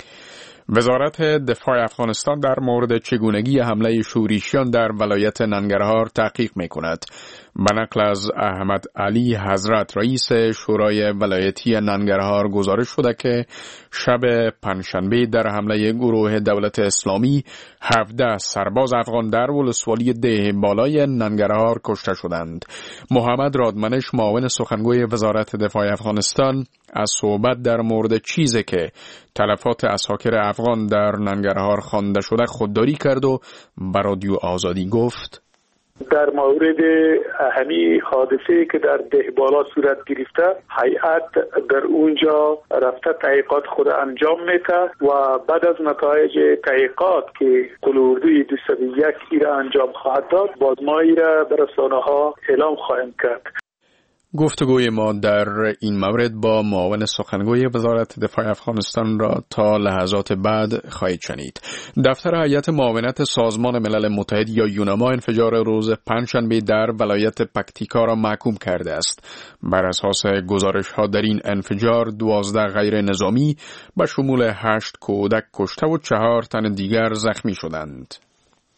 وزارت دفاع افغانستان در مورد چگونگی حمله شورشیان در ولایت ننگرهار تحقیق می کند. به نقل از احمد علی حضرت رئیس شورای ولایتی ننگرهار گزارش شده که شب پنجشنبه در حمله گروه دولت اسلامی هفده سرباز افغان در ولسوالی ده بالای ننگرهار کشته شدند. محمد رادمنش معاون سخنگوی وزارت دفاع افغانستان از صحبت در مورد چیزی که تلفات اساکر افغان در ننگرهار خوانده شده خودداری کرد و به رادیو آزادی گفت:
در مورد همین حادثه که در دهبالا صورت گرفته، هیئت در اونجا رفته تحقیقات خود انجام میده و بعد از نتایج تحقیقات که قلوردوی دویست و یک ایره انجام خواهد داد، باز ما ایره به رسانه‌ها اعلام خواهیم کرد.
گفتگوی ما در این مورد با معاون سخنگوی وزارت دفاع افغانستان را تا لحظات بعد خواهید شنید. دفتر هیئت معاونت سازمان ملل متحد یا یوناما انفجار روز پنجشنبه در ولایت پکتیکا را محکوم کرده است. بر اساس گزارش ها در این انفجار دوازده غیر نظامی به شمول هشت کودک کشته و چهار تن دیگر زخمی شدند.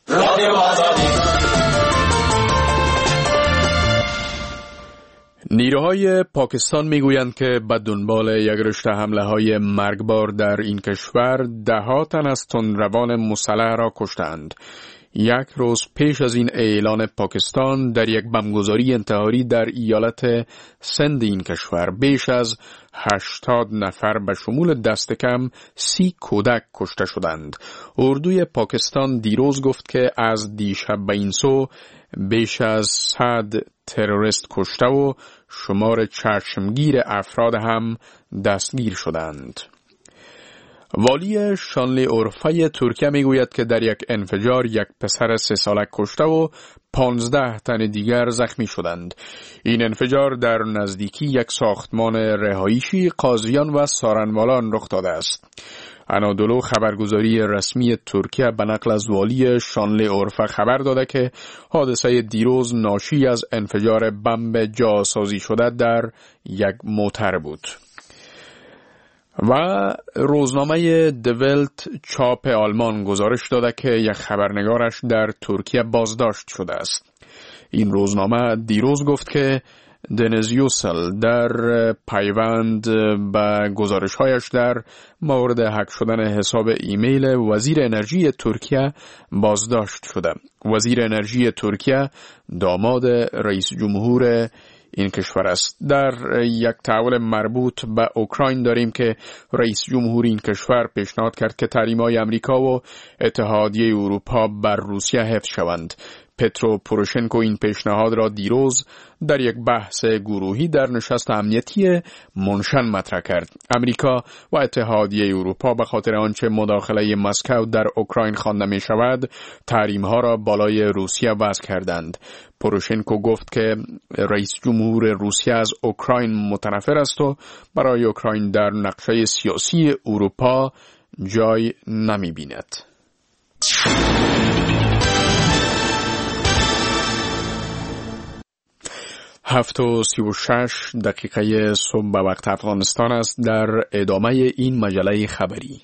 نیروهای پاکستان میگویند که به دنبال یک رشته حمله های مرگبار در این کشور ده ها تن از تندروان مسلح را کشتند. یک روز پیش از این اعلان پاکستان در یک بمبگذاری انتحاری در ایالت سند این کشور بیش از هشتاد نفر به شمول دست کم سی کودک کشته شدند. اردوی پاکستان دیروز گفت که از دیشب به این سو بیش از صد تروریست کشته و شمار چشمگیر افراد هم دستگیر شدند. والی شانلی اورفای ترکیه میگوید که در یک انفجار یک پسر سه ساله کشته و پانزده تن دیگر زخمی شدند. این انفجار در نزدیکی یک ساختمان رهایشی قاضیان و سارنوالان رخ داده است. انادولو خبرگزاری رسمی ترکیه به نقل از والی شانلی اورفا خبر داده که حادثه دیروز ناشی از انفجار بمب جاسازی شده در یک موتر بود. و روزنامه دولت چاپ آلمان گزارش داده که یک خبرنگارش در ترکیه بازداشت شده است. این روزنامه دیروز گفت که دنیز یوسل در پیوند به گزارش‌هایش در مورد هک شدن حساب ایمیل وزیر انرژی ترکیه بازداشت شده. وزیر انرژی ترکیه داماد رئیس جمهور این کشور است. در یک تحول مربوط به اوکراین داریم که رئیس جمهور این کشور پیشنهاد کرد که تحریم‌های آمریکا و اتحادیه اروپا بر روسیه حفظ شوند. پترو پوروشنکو این پیشنهاد را دیروز در یک بحث گروهی در نشست امنیتی منشن مطرح کرد. امریکا و اتحادیه اروپا به خاطر آنچه مداخله مسکو در اوکراین خوانده می شود تحریم‌ها را بالای روسیه وضع کردند. پوروشنکو گفت که رئیس جمهور روسیه از اوکراین متنفر است و برای اوکراین در نقشه سیاسی اروپا جای نمی بیند. هفت و سی و شش دقیقه صبح به وقت افغانستان است. در ادامه این مجله خبری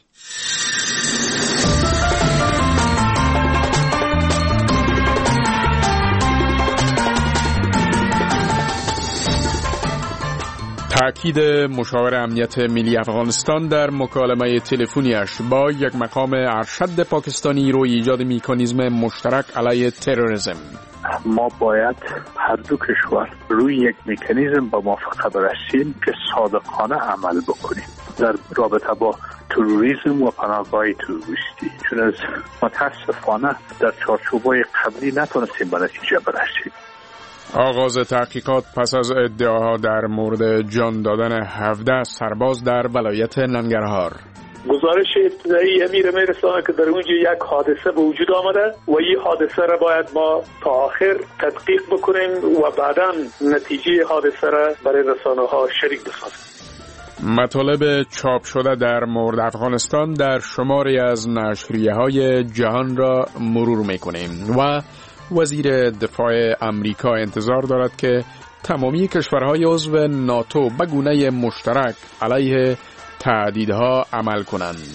تأکید مشاور امنیت ملی افغانستان در مکالمه تلفنیش با یک مقام ارشد پاکستانی روی ایجاد مکانیزم مشترک علیه تروریسم.
ما باید هر دو کشور روی یک مکانیزم با موافقه برسیم که صادقانه عمل بکنیم در رابطه با تروریسم و پناهگاه تروریستی، چون از متاسفانه در چارچوب‌های قبلی نتونستیم به نتیجه برسیم.
آغاز تحقیقات پس از ادعاها در مورد جان دادن هفده سرباز در ولایت ننگرهار.
گزارش ابتدایی امیر میرسانه که در اونجا یک حادثه به وجود آمده و این حادثه را باید ما تا آخر تدقیق بکنیم و بعداً نتیجه حادثه را برای رسانه ها شریک بسازیم.
مطالب چاپ شده در مورد افغانستان در شماری از نشریه های جهان را مرور میکنیم و وزیر دفاع امریکا انتظار دارد که تمامی کشورهای عضو ناتو به گونه مشترک علیه تهدیدها عمل کنند.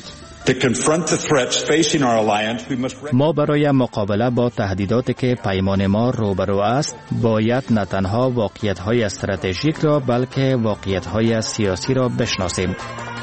ما برای مقابله با تهدیداتی که پیمان ما روبرو است باید نه تنها واقعیت‌های استراتژیک را بلکه واقعیت‌های سیاسی را بشناسیم.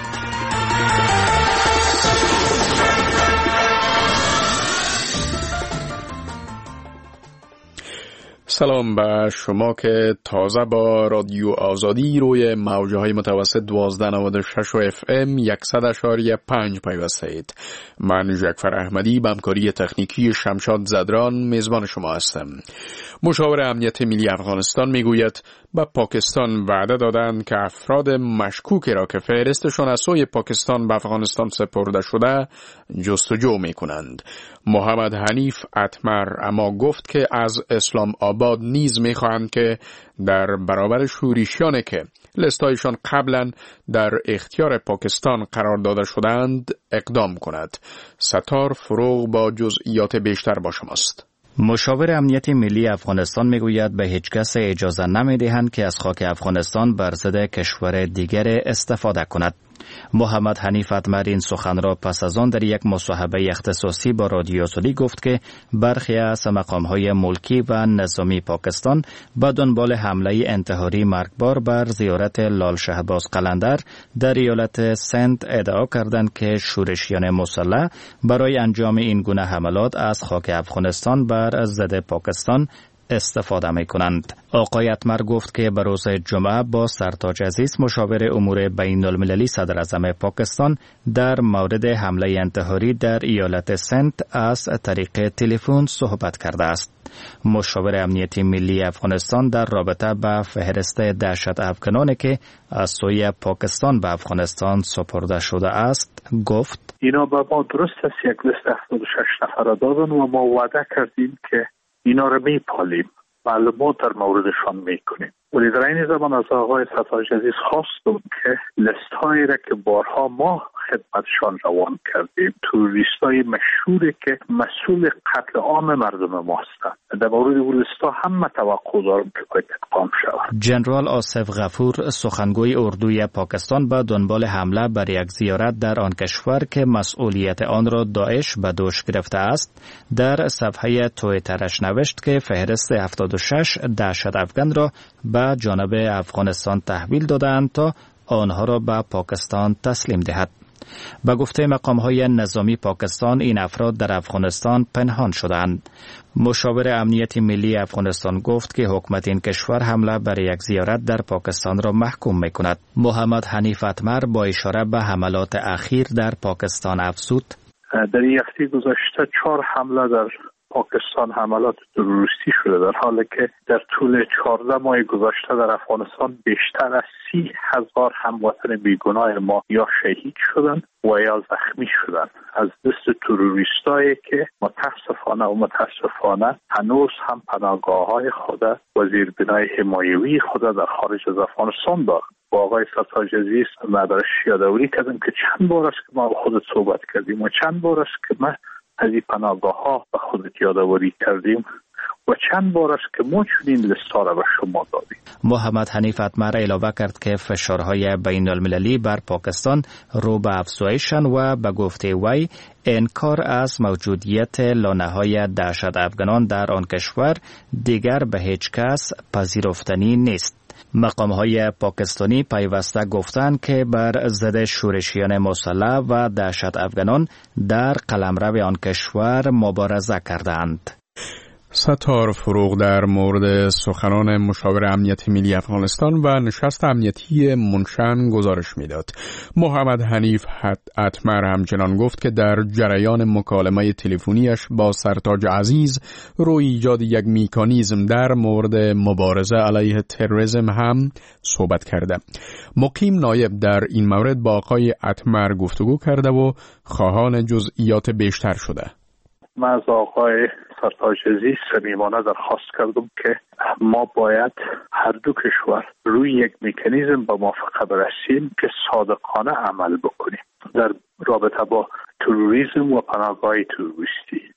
سلام به شما که تازه با رادیو آزادی روی موجهای متوسط دوازده نود و شش و اف ام صد اشاری پنج پیوسته اید. من جعفر احمدی به همکاری تکنیکی شمشاد زدران میزبان شما هستم. مشاور امنیت ملی افغانستان میگوید به پاکستان وعده دادند که افراد مشکوکی را که فهرستشان از سوی پاکستان به افغانستان سپرده شده جستجو میکنند. محمد حنیف اتمر اما گفت که از اسلام آباد نیز میخواهند که در برابر شورشیانی که لستایشان قبلا در اختیار پاکستان قرار داده شدند اقدام کند. ستار فروغ با جزئیات بیشتر با شماست.
مشاور امنیت ملی افغانستان میگوید به هیچ کس اجازه نمیدهند که از خاک افغانستان بر ضد کشور دیگر استفاده کند. محمد حنیف اتمر این سخن را پس از آن در یک مصاحبه اختصاصی با رادیو آزادی گفت که برخی از مقام‌های ملکی و نظامی پاکستان به دنبال حمله انتحاری مرگبار بر زیارت لال شهباز قلندر در ایالت سند ادعا کردند که شورشیان مسلح برای انجام این گونه حملات از خاک افغانستان بر ضد پاکستان استفاده می کنند. آقای اتمر گفت که به روز جمعه با سرتاج عزیز مشاور امور بین المللی صدر اعظم پاکستان در مورد حمله انتحاری در ایالت سند از طریق تلفن صحبت کرده است. مشاور امنیتی ملی افغانستان در رابطه با فهرست دهشت افغانانی که از سوی پاکستان به افغانستان سپرده شده است گفت:
اینا به ما درست است یک لیست هفتاد و شش نفر دادن و ما وعده کردیم که اینا رو میپالیم، معلومات در موردشان میکنیم. ولی در این زمان از آقای سرتاج عزیز خواستم که لیست هایی را که بارها ما خدمتشان روان کردیم، توریست های مشهوری که مسئول قتل عام مردم ما هستند، در مورد اون لیست ها هم توقع دارم که باید اقدام شود.
جنرال آصف غفور سخنگوی اردوی پاکستان به دنبال حمله بر یک زیارت در آن کشور که مسئولیت آن را داعش به دوش گرفته است در صفحه توییترش نوشت که فهرست هفتاد و شش دهشت افغان را به جانب افغانستان تحویل دادند تا آنها را به پاکستان تسلیم دهد. به گفته مقام‌های نظامی پاکستان این افراد در افغانستان پنهان شدند. مشاور امنیتی ملی افغانستان گفت که حکومت این کشور حمله بر یک زیارت در پاکستان را محکوم می‌کند. محمد حنیف اتمر با اشاره به حملات اخیر در پاکستان افزود:
در یک هفته گذشته چهار حمله در پاکستان حملات تروریستی شده، در حالی که در طول چهارده ماه گذشته در افغانستان بیشتر از سی هزار هموطن بیگناه ما یا شهید شدند و یا زخمی شدند از دست تروریستایی که متاسفانه و متاسفانه هنوز هم پناهگاه‌های خود و زیربنای حمایوی خود در خارج از افغانستان دارند. با آقای سرتاج عزیز مدرش یادآوری کردم که چند بار است که ما با خودت صحبت کردیم و چند بار است که ما از این پناهگاه ها به خودت یادآوری کردیم و چند بار است که ما چنین لیست‌ها را به شما دادیم.
محمد حنیف اتمر علاوه کرد که فشارهای بین المللی بر پاکستان رو به افزایشند و به گفته وی انکار از موجودیت لانه‌های دهشت افغانان در آن کشور دیگر به هیچ کس پذیرفتنی نیست. مقام‌های پاکستانی پیوسته گفتند که بر ضد شورشیان مسلح و دهشت افغانان در قلمرو آن کشور مبارزه کردند.
ستار فروغ در مورد سخنان مشاور امنیتی ملی افغانستان و نشست امنیتی منشن گزارش میداد. محمد حنیف اتمر همچنان گفت که در جریان مکالمه تلفنیش با سرتاج عزیز روی ایجاد یک مکانیزم در مورد مبارزه علیه تروریسم هم صحبت کرده. مقیم نایب در این مورد با آقای اتمر گفتگو کرده و خواهان جزئیات بیشتر شده.
من از آقای سرتاج عزیز صمیمانه درخواست کردم که ما باید هر دو کشور روی یک مکانیزم به موافقه برسیم که صادقانه عمل بکنیم در رابطه با تروریسم و پناهگاه تروریستی.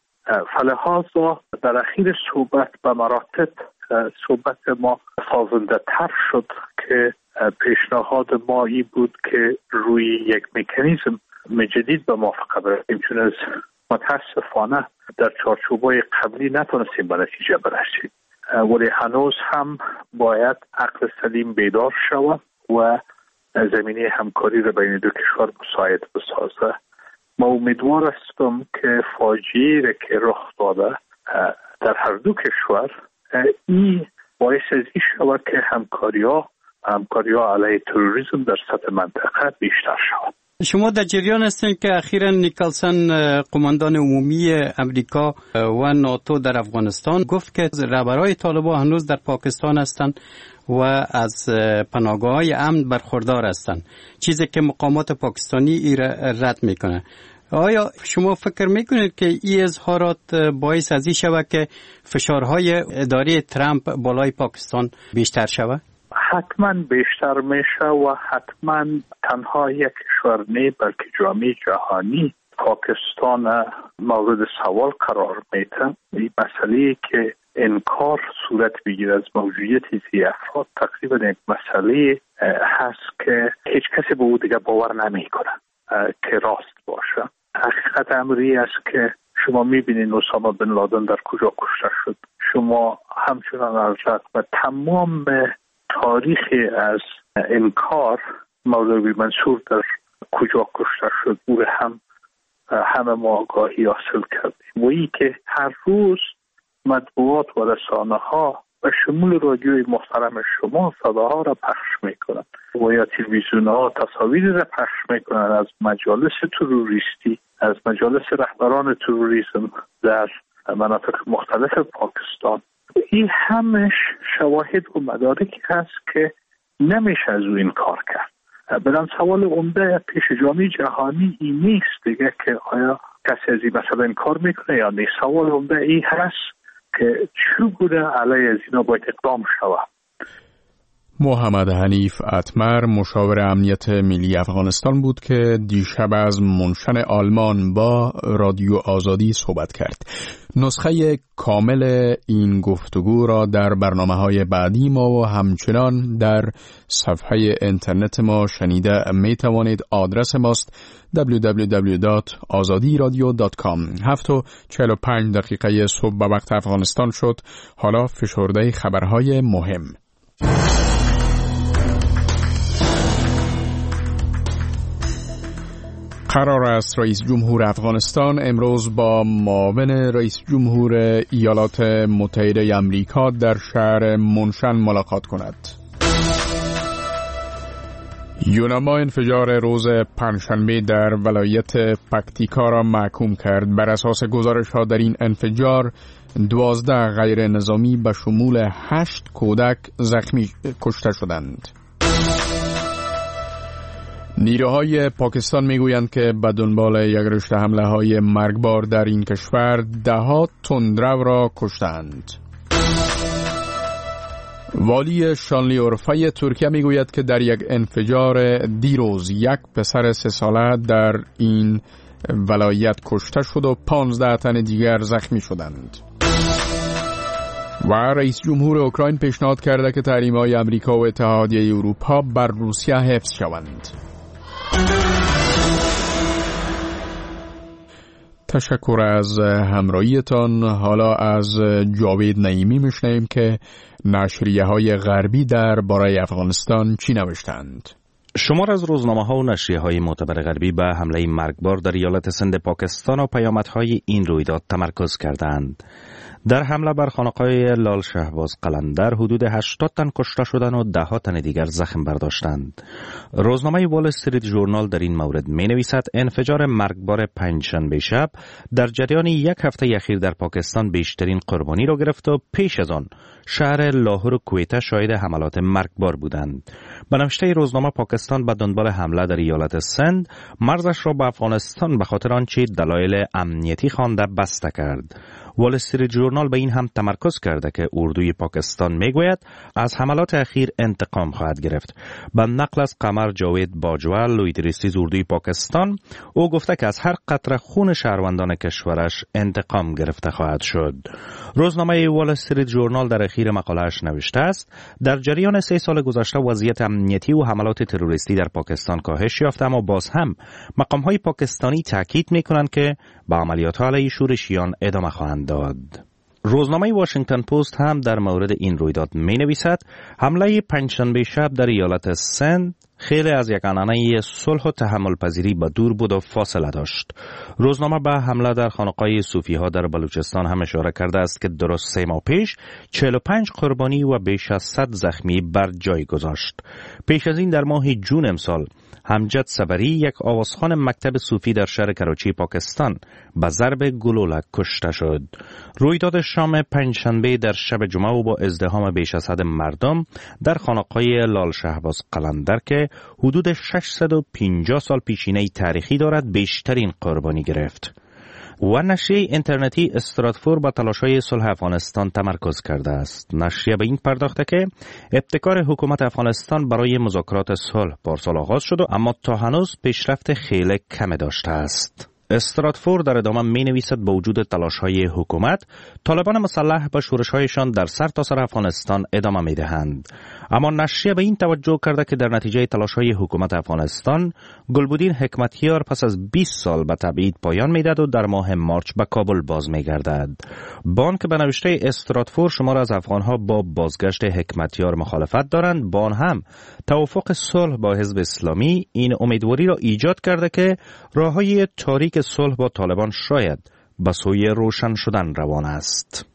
فلهذا در اخیر صحبت به مراتب صحبت ما سازنده تر شد که پیشنهاد ما این بود که روی یک مکانیزم جدید به موافقه برسیم، چون از متاسفانه در چارچوبای قبلی نتونستیم به نتیجه برسیم، ولی هنوز هم باید عقل سلیم بیدار شود و زمینه همکاری را بین دو کشور مساعد بسازه. ما امیدوار هستم که فاجعه‌ای را که رخ داده در هر دو کشور این باعث از این شود که همکاری‌ها همکاری‌ها علیه تروریسم در سطح منطقه بیشتر شود.
شما در جریان هستید که اخیراً نیکلسن قماندان عمومی امریکا و ناتو در افغانستان گفت که رهبرای طالبان هنوز در پاکستان هستند و از پناهگاه‌های امن برخوردار هستند، چیزی که مقامات پاکستانی ای رد میکنه. آیا شما فکر میکنید که این اظهارات باعث از این شود که فشارهای اداره ترامپ بالای پاکستان بیشتر شود؟
حتما بیشتر میشه و حتما تنها یک کشور نه بلکه جامعه جهانی پاکستان مورد سوال قرار میده. این مسئله که انکار صورت بگیره از موجودیت این افراد تقریبا یک مسئله هست که هیچ کسی به او دیگه باور نمی کنه که راست باشه. حقیقت امری است که شما میبینید اسامه بن لادن در کجا کشته شد. شما همچنان از رقم تمام تاریخی از انکار مولوی منصور در کجا کشته شد او هم همه ما آگاهی حاصل کردیم و ای که هر روز مطبوعات و رسانه ها و شمول رادیوی محترم شما صداها را پخش میکنند و یا تلویزیون ها تصاویر را پخش میکنند از مجالس تروریستی، از مجالس رهبران تروریسم در مناطق مختلف پاکستان. این همش شواهد و مدارکی هست که نمیشه از او انکار کرد. بلان سوال عمده پیش جامعه جهانی این نیست دیگه که آیا کسی از این مسئله انکار میکنه یا نیست. سوال عمده این هست که چگونه علیه از اینا باید اقدام شود.
محمد حنیف اتمر مشاور امنیت ملی افغانستان بود که دیشب از منشن آلمان با رادیو آزادی صحبت کرد. نسخه کامل این گفتگو را در برنامه‌های بعدی ما و همچنان در صفحه اینترنت ما شنیده می توانید. آدرس ماست دبلیو دبلیو دبلیو دات آزادی رادیو دات کام. هفت و چهل و پنج دقیقه صبح به وقت افغانستان شد. حالا فشرده خبرهای مهم. قرار است رئیس جمهور افغانستان امروز با معاون رئیس جمهور ایالات متحده آمریکا در شهر منشن ملاقات کند. یوناما انفجار روز پنجشنبه در ولایت پکتیکا را محکوم کرد. بر اساس گزارش‌ها در این انفجار دوازده غیر نظامی به شمول هشت کودک زخمی کشته شدند. نیروهای پاکستان میگویند که به دنبال یک رشته حمله های مرگبار در این کشور دهها تندرو را کشتند. والی شانلی اورفای ترکیه میگوید که در یک انفجار دیروز یک پسر سه ساله در این ولایت کشته شد و پانزده تن دیگر زخمی شدند. و رئیس جمهور اوکراین پیشنهاد کرده که تحریم‌های آمریکا و اتحادیه اروپا بر روسیه حفظ شوند. تشکر از همراهیتان. حالا از جاوید نعیمی میشنویم که نشریه های غربی در باره افغانستان چی نوشتند.
شمار از روزنامه ها و نشریه های معتبر غربی به حمله مرگبار در ایالت سند پاکستان و پیامدهای این رویداد تمرکز کردند. در حمله بر خانقاه لال شهباز قلندر حدود هشتاد تن کشته شدند و ده ها تن دیگر زخم برداشتند. روزنامه وال استریت ژورنال در این مورد می نویسد انفجار مرگبار پنجشنبه شب در جریان یک هفته اخیر در پاکستان بیشترین قربانی را گرفت و پیش از آن شهر لاهور و کویته شاهد حملات مرگبار بودند. به نوشته روزنامه پاکستان به دنبال حمله در ایالت سند مرزش را به افغانستان به خاطر آنچه دلایل امنیتی خوانده بسته کرد. وال استریت ژورنال به این هم تمرکز کرده که اردوی پاکستان میگوید از حملات اخیر انتقام خواهد گرفت. به نقل از قمر جاوید باجوه لویدریستی از اردوی پاکستان، او گفته که از هر قطره خون شهروندان کشورش انتقام گرفته خواهد شد. روزنامه وال استریت ژورنال در اخیر مقاله‌اش نوشته است در جریان سه سال گذشته وضعیت امنیتی و حملات تروریستی در پاکستان کاهش یافته، اما باز هم مقام‌های پاکستانی تاکید می‌کنند که به عملیات علیه شورشیان ادامه خواهند داد. روزنامه واشنگتن پست هم در مورد این رویداد می نویسد حمله پنجشنبه شب در ایالت سند خیلی از یک عنعنه صلح و تحمل پذیری به دور بود و فاصله داشت. روزنامه به حمله در خانقاه صوفی ها در بلوچستان هم اشاره کرده است که درست سه ماه پیش چهل و پنج قربانی و بیش از صد زخمی بر جای گذاشت. پیش از این در ماه جون امسال همجد صبری یک آوازخوان مکتب صوفی در شهر کراچی پاکستان به ضرب گلولک کشته شد. رویداد شام پنجشنبه در شب جمعه و با ازدحام بیش از حد مردم در خانقاه لال شهباز قلندر که حدود ششصد و پنجاه سال پیشینه تاریخی دارد بیشترین قربانی گرفت. و نشریه اینترنتی استراتفور با تلاش‌های صلح افغانستان تمرکز کرده است. نشریه به این پرداخته که ابتکار حکومت افغانستان برای مذاکرات صلح پارسال آغاز شد، اما تا هنوز پیشرفت خیلی کم داشته است. استراتفور در ادامه می نویسد با وجود تلاش های حکومت، طالبان مسلح به شورش هایشان در سرتاسر افغانستان ادامه می دهند. اما نشریه به این توجه کرده که در نتیجه تلاش های حکومت افغانستان، گلبدین حکمتیار پس از بیست سال به تبعید پایان می دهد و در ماه مارچ به کابل باز می گردد. بان که به نوشته استراتفور شمار از افغانها با بازگشت حکمتیار مخالفت دارند، بان هم توافق صلح با حزب اسلامی این امیدواری را ایجاد کرده که راههای تاریک صلح با طالبان شاید به سوی روشن شدن روان است.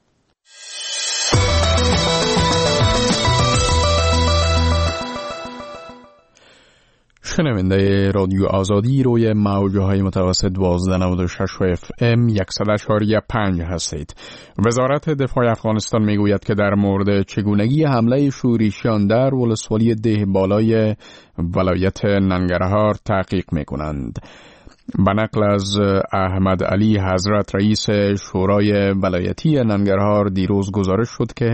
شنونده رادیو آزادی روی موجه های متوسط دوازده نود و شش و اف ام صد و یک و پنج هستید. وزارت دفاع افغانستان میگوید که در مورد چگونگی حمله شورشیان در ولسوالی ده بالای ولایت ننگرهار تحقیق میکنند. به نقل از احمد علی حضرت رئیس شورای ولایتی ننگرهار دیروز گزارش شد که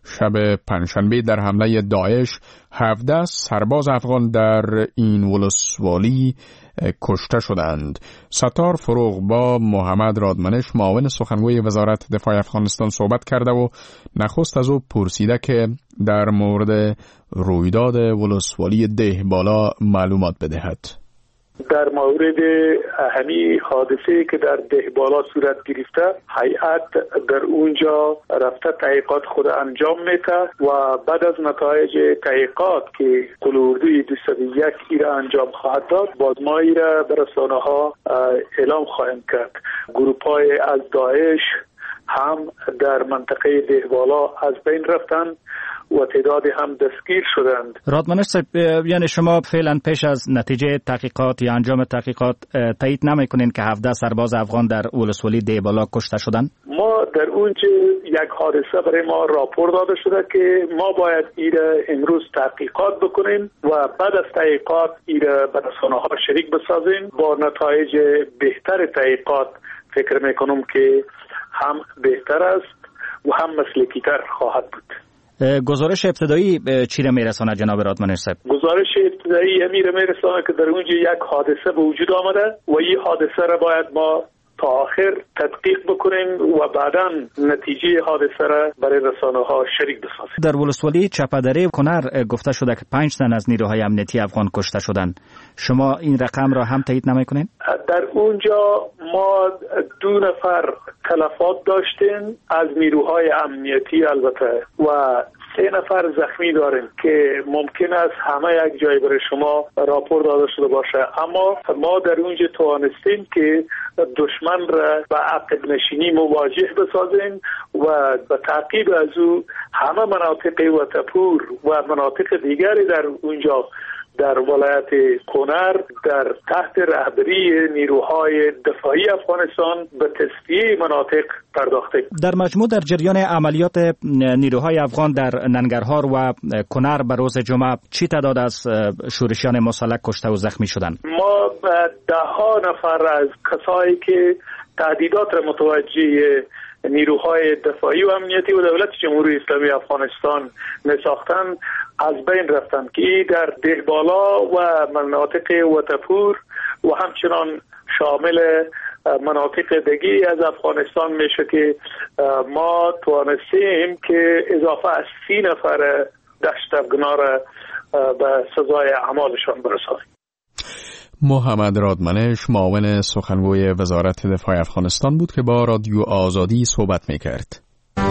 شب پنجشنبه در حمله داعش هفده سرباز افغان در این ولسوالی کشته شدند. ستار فروغ با محمد رادمنش معاون سخنگوی وزارت دفاع افغانستان صحبت کرده و نخست از او پرسیده که در مورد رویداد ولسوالی ده بالا معلومات بدهد.
در مورد همین حادثه که در دهبالا صورت گرفته، هیئت در اونجا رفته تحقیقات خود انجام میده و بعد از نتایج تحقیقات که قلوردوی دویست و یک ایره انجام خواهد داد، باز ما ایره به رسانه ها اعلام خواهیم کرد. گروپ های از داعش هم در منطقه دهبالا از بین رفتن و تعدادی هم دستگیر شدند.
رادمنش صاحب، یعنی شما فعلا پیش از نتیجه تحقیقات یا انجام تحقیقات تایید نمی‌کنین که هفده سرباز افغان در ولسوالی دهبالا کشته شدند؟
ما در اونجا یک حادثه برای ما راپور داده شده که ما باید ایره امروز تحقیقات بکنیم و بعد از تحقیقات ایره به رسانه‌ها شریک بسازیم. با نتایج بهتر تحقیقات فکر میکنم که هم بهتر است و هم مسلکی‌تر خواهد بود.
گزارش ابتدایی چی را میرسانه جناب رادمنش صاحب؟
گزارش ابتدایی همین را میرسانه که در اونجا یک حادثه به وجود آمده و این حادثه را باید ما تا آخر تدقیق بکنیم و بعداً نتیجه حادثه را برای رسانه ها شریک بسازیم.
در ولسوالی چپدره کنر گفته شده که پنج تن از نیروهای امنیتی افغان کشته شدند. شما این رقم را هم تایید نمی‌کنین؟
در اونجا ما دو نفر تلفات داشتیم از نیروهای امنیتی البته و سه نفر زخمی داریم که ممکن است همه یک جای برای شما راپور داده شده باشه، اما ما در اونجا توانستیم که دشمن را به عقب نشینی مواجه بسازیم و به تعقیب از او همه مناطق وطپور و مناطق دیگری در اونجا در ولایت کنر در تحت رهبری نیروهای دفاعی افغانستان به تصفیه مناطق پرداخته.
در مجموع در جریان عملیات نیروهای افغان در ننگرهار و کنر به روز جمعه چی تعداد از شورشیان مسلح کشته و زخمی شدند؟
ما ده ها نفر از کسایی که تهدیدات را متوجه نیروهای دفاعی و امنیتی و دولت جمهوری اسلامی افغانستان می‌ساختند از بین رفتند که در دهبالا و مناطق وطپور و همچنان شامل مناطق دیگه از افغانستان میشه که ما توانستیم که اضافه از سی نفر دشت افغانا را به سزای اعمالشان برسانیم.
محمد رادمنش معاون سخنگوی وزارت دفاع افغانستان بود که با رادیو آزادی صحبت میکرد.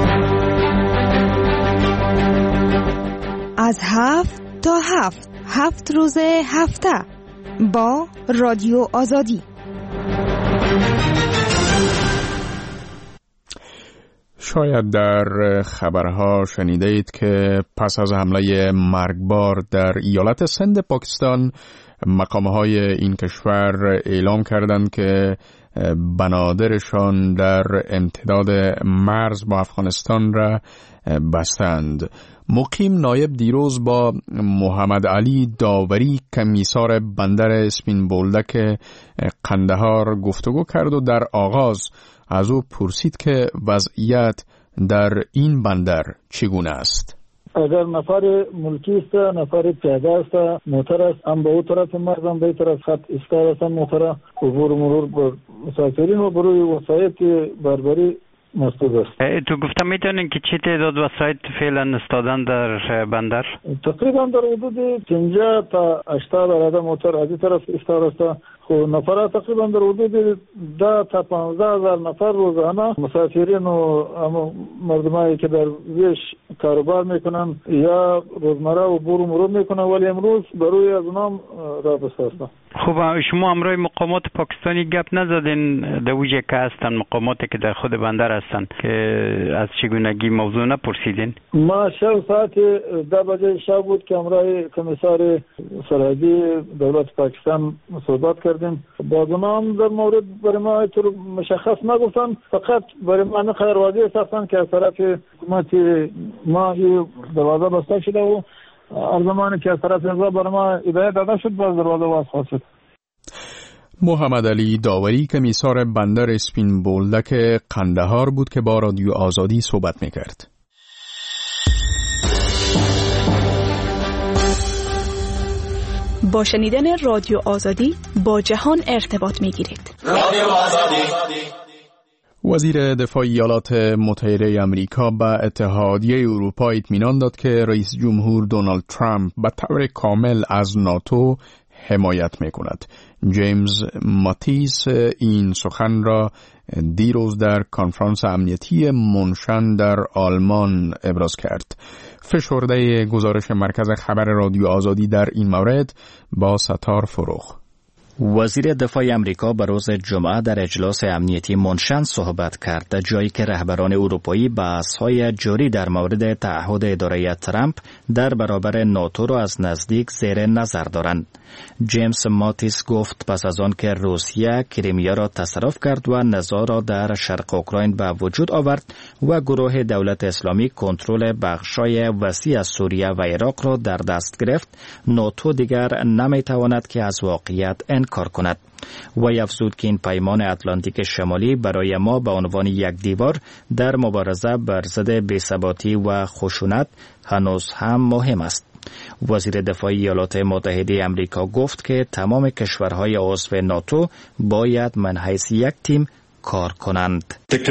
از هفت تا هفت هفت روز هفته با رادیو آزادی.
شاید در خبرها شنیدید که پس از حمله مرگبار در ایالت سند پاکستان، مقامهای این کشور اعلام کردند که بنادرشان در امتداد مرز با افغانستان را بستند. مقیم نایب دیروز با محمد علی داوری کمیسار بندر اسپین بولدک قندهار گفتگو کرد و در آغاز از او پرسید که وضعیت در این بندر چگونه است.
اگر نفر ملکی است، نفر پیاده است، موتر است، هم به او طرف مرز هم به این طرف خط ایستار است، موتر عبور مرور مسافرین و برای وسایط بربری مسدود است.
تو گفتم میتونین که چه تعداد وسایط فعلا استادن در بندر؟
تقریبا در حدود پنجاه تا هشتاد عدد موتور از این طرف استاد است. خب نفر تقریبا در حدود ده تا پانزده هزار نفر روزانه مسافرین و مردمایی که در ویش کاروبار میکنن یا روزمره و برو مرور میکنن، ولی امروز برای از اونام رابطه هستن.
خب شما امروز مقامات پاکستانی گپ نزدین در وجه که هستن مقاماتی که در خود بندر هستن که از چگونگی موضوع نپرسیدین؟
ما شب ساعت ده بجه شب بود که امروز کمیسار سرحدی دولت پاکستان صحبت کردیم. باز اونام در مورد برای ما طور مشخص نگفتن، فقط برای ما نخیر واضح هستن که از طرف حکومت ما دروازه بسته شده و هر زمانی که از طرف ازا برای ما هدایت داده شد باز دروازه باز خواهد شد.
محمد علی داوری کمیسار بندر اسپین بولدک قندهار بود که با رادیو آزادی صحبت میکرد.
با شنیدن رادیو آزادی با جهان ارتباط میگیرید. رادیو آزادی.
وزیر دفاع ایالات متحده آمریکا به اتحادیه اروپا اطمینان داد که رئیس جمهور دونالد ترامپ به طور کامل از ناتو حمایت میکند. جیمز ماتیس این سخن را دیروز در کنفرانس امنیتی مونشن در آلمان ابراز کرد. فشرده گزارش مرکز خبر رادیو آزادی در این مورد با ستار فروغ.
وزیر دفاع امریکا به روز جمعه در اجلاس امنیتی مونشن صحبت کرد، جایی که رهبران اروپایی بحث‌های جاری در مورد تعهد اداره ترامپ در برابر ناتو را از نزدیک زیر نظر دارند. جیمز ماتیس گفت پس از آن که روسیه کریمیا را تصرف کرد و نزاع را در شرق اوکراین به وجود آورد و گروه دولت اسلامی کنترل بخشای وسیع از سوریه و عراق را در دست گرفت، ناتو دیگر نمیتواند که از واقعیت انکار کند. و افزود که این پیمان اتلانتیک شمالی برای ما به عنوان یک دیوار در مبارزه بر ضد بی‌ثباتی و خشونت هنوز هم مهم است. وزیر دفاع ایالات متحده آمریکا گفت که تمام کشورهای عضو ناتو باید من حیث یک تیم کار کنند.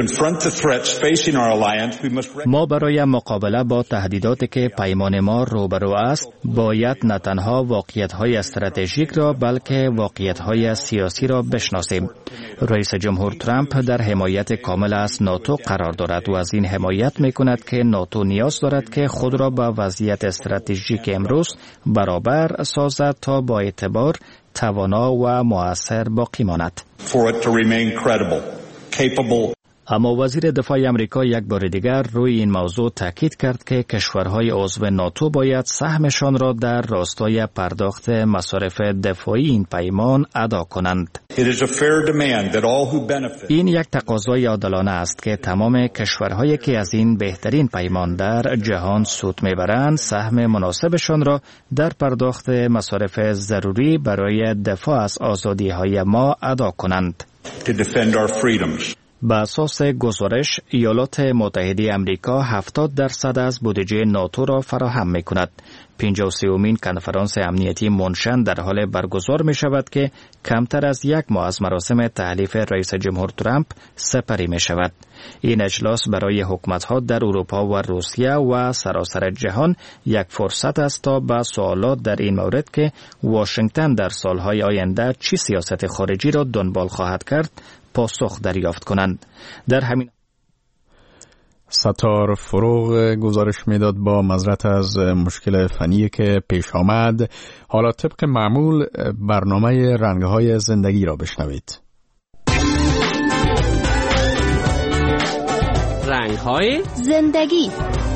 ما برای مقابله با تهدیداتی که پیمان ما روبرو است باید نه تنها واقعیت‌های استراتژیک را بلکه واقعیت‌های سیاسی را بشناسیم. رئیس جمهور ترامپ در حمایت کامل از ناتو قرار دارد و از این حمایت می‌کند که ناتو نیاز دارد که خود را با وضعیت استراتژیک امروز برابر سازد تا با اعتبار توانا و مؤثر باقی ماند. اما وزیر دفاع آمریکا یک بار دیگر روی این موضوع تاکید کرد که کشورهای عضو ناتو باید سهمشان را در راستای پرداخت مصارف دفاعی این پیمان ادا کنند. این یک تقاضای عادلانه است که تمام کشورهایی که از این بهترین پیمان در جهان سود میبرند سهم مناسبشان را در پرداخت مصارف ضروری برای دفاع از آزادی‌های ما ادا کنند. به اساس گزارش ایالات متحده آمریکا هفتاد درصد از بودجه ناتو را فراهم می کند. پنجاه و سومین کنفرانس امنیتی مونشن در حال برگزار می شود که کمتر از یک ماه از مراسم تحلیف رئیس جمهور ترامپ سپری می شود. این اجلاس برای حکومت‌ها در اروپا و روسیه و سراسر جهان یک فرصت است تا به سوالات در این مورد که واشنگتن در سالهای آینده چی سیاست خارجی را دنبال خواهد کرد پاسخ دریافت کنند. در همین
ستار فروغ گزارش میداد با معذرت از مشکل فنی که پیش آمد. حالا طبق معمول برنامه رنگ‌های زندگی را بشنوید.
رنگ‌های زندگی.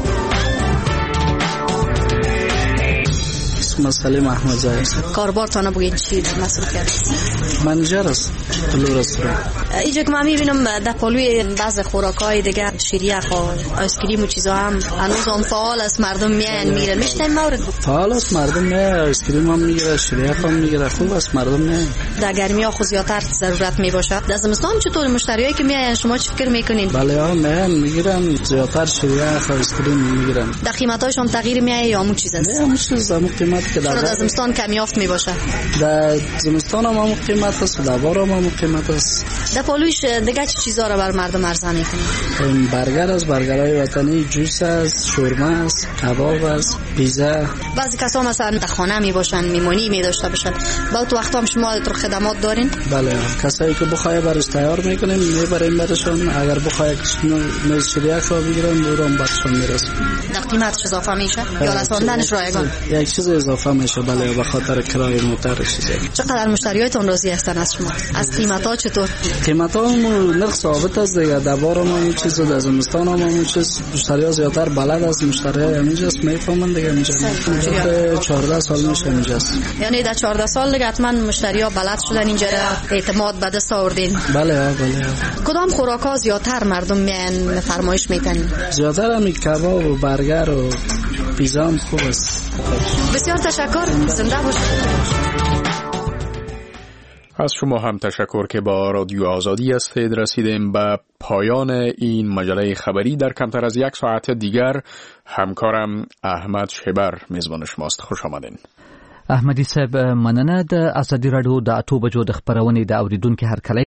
اسم سلیم احمدزاده.
کاربار تانه بگید چی مصرف کرد؟
منجر است. پلو رستوران.
اینجا که من میبینم در پلوی بعض خوراک‌های دیگه شیریک و آیسکریم و چیزا هم هنوز هم فعال است، مردم میان میرن. میشتن مورد
فعال است، مردم میان، آیسکریم هم میگیره، شیریک هم میگیره، خوب است، مردم میان.
در گرمی ها خود زیادتر ضرورت میباشه. در زمستان چطور مشتریایی که میان شما چی فکر میکنین؟
بله ها میان میگیرن، زیادتر شیریک و آیسکریم میگیرن.
در قیمت‌هاش هم تغییر میاد یا همون چیز است؟
همون چیز، همون قیمت قیمت که در
در زمستان کم یافت می باشه.
در زمستان هم هم قیمت است، در بار هم هم قیمت است.
در پالویش دیگه چه چیزا رو بر مردم عرضه میکنید؟
برگر است، برگرهای وطنی، جوس است، شورمه است، کباب است، پیزا.
بعضی کسا مثلا در خانه می باشن، میمونی می داشته باشن. با تو وقتا هم شما تو خدمات دارین؟
بله، کسایی که بخواه برش تیار میکنیم میبریم برشون، اگر بخواه میز شریعه رو بگیرن دورم برشون میرسیم.
در قیمتش اضافه میشه یا رساندنش رایگان؟
یک چیز اضافه میشه، بله، به خاطر کرایه موتر چیزی.
چقدر مشتریاتون راضی هستن از شما؟ از قیمتا چطور؟
قیمتا هم نرخ ثابت است دیگه، در بار هم همون چیز، در زمستان هم همون چیز. مشتری‌ها زیادتر بلد است، مشتری‌ها همینجاست میفهمن دیگه. اینجا چهارده سال میشه اینجاست.
یعنی در چهارده سال دیگه حتما مشتری‌ها بلد شدن اینجا، اعتماد به دست آوردین.
بله بله.
کدام خوراک‌ها زیادتر مردم میان فرمایش میکنن؟
زیادتر همین کباب و برگر و پیزا هم خوب است.
بسیار تشکر، زنده باشید.
از شما هم تشکر که با رادیو آزادی هستید. رسیدیم به پایان این مجله خبری. در کمتر از یک ساعت دیگر همکارم احمد شبر میزبان شماست. خوش آمدین.
احمدی صاحب مننه. د ازادي رادیو د اتو بجو د خبرونې د اوریدونکو هر کله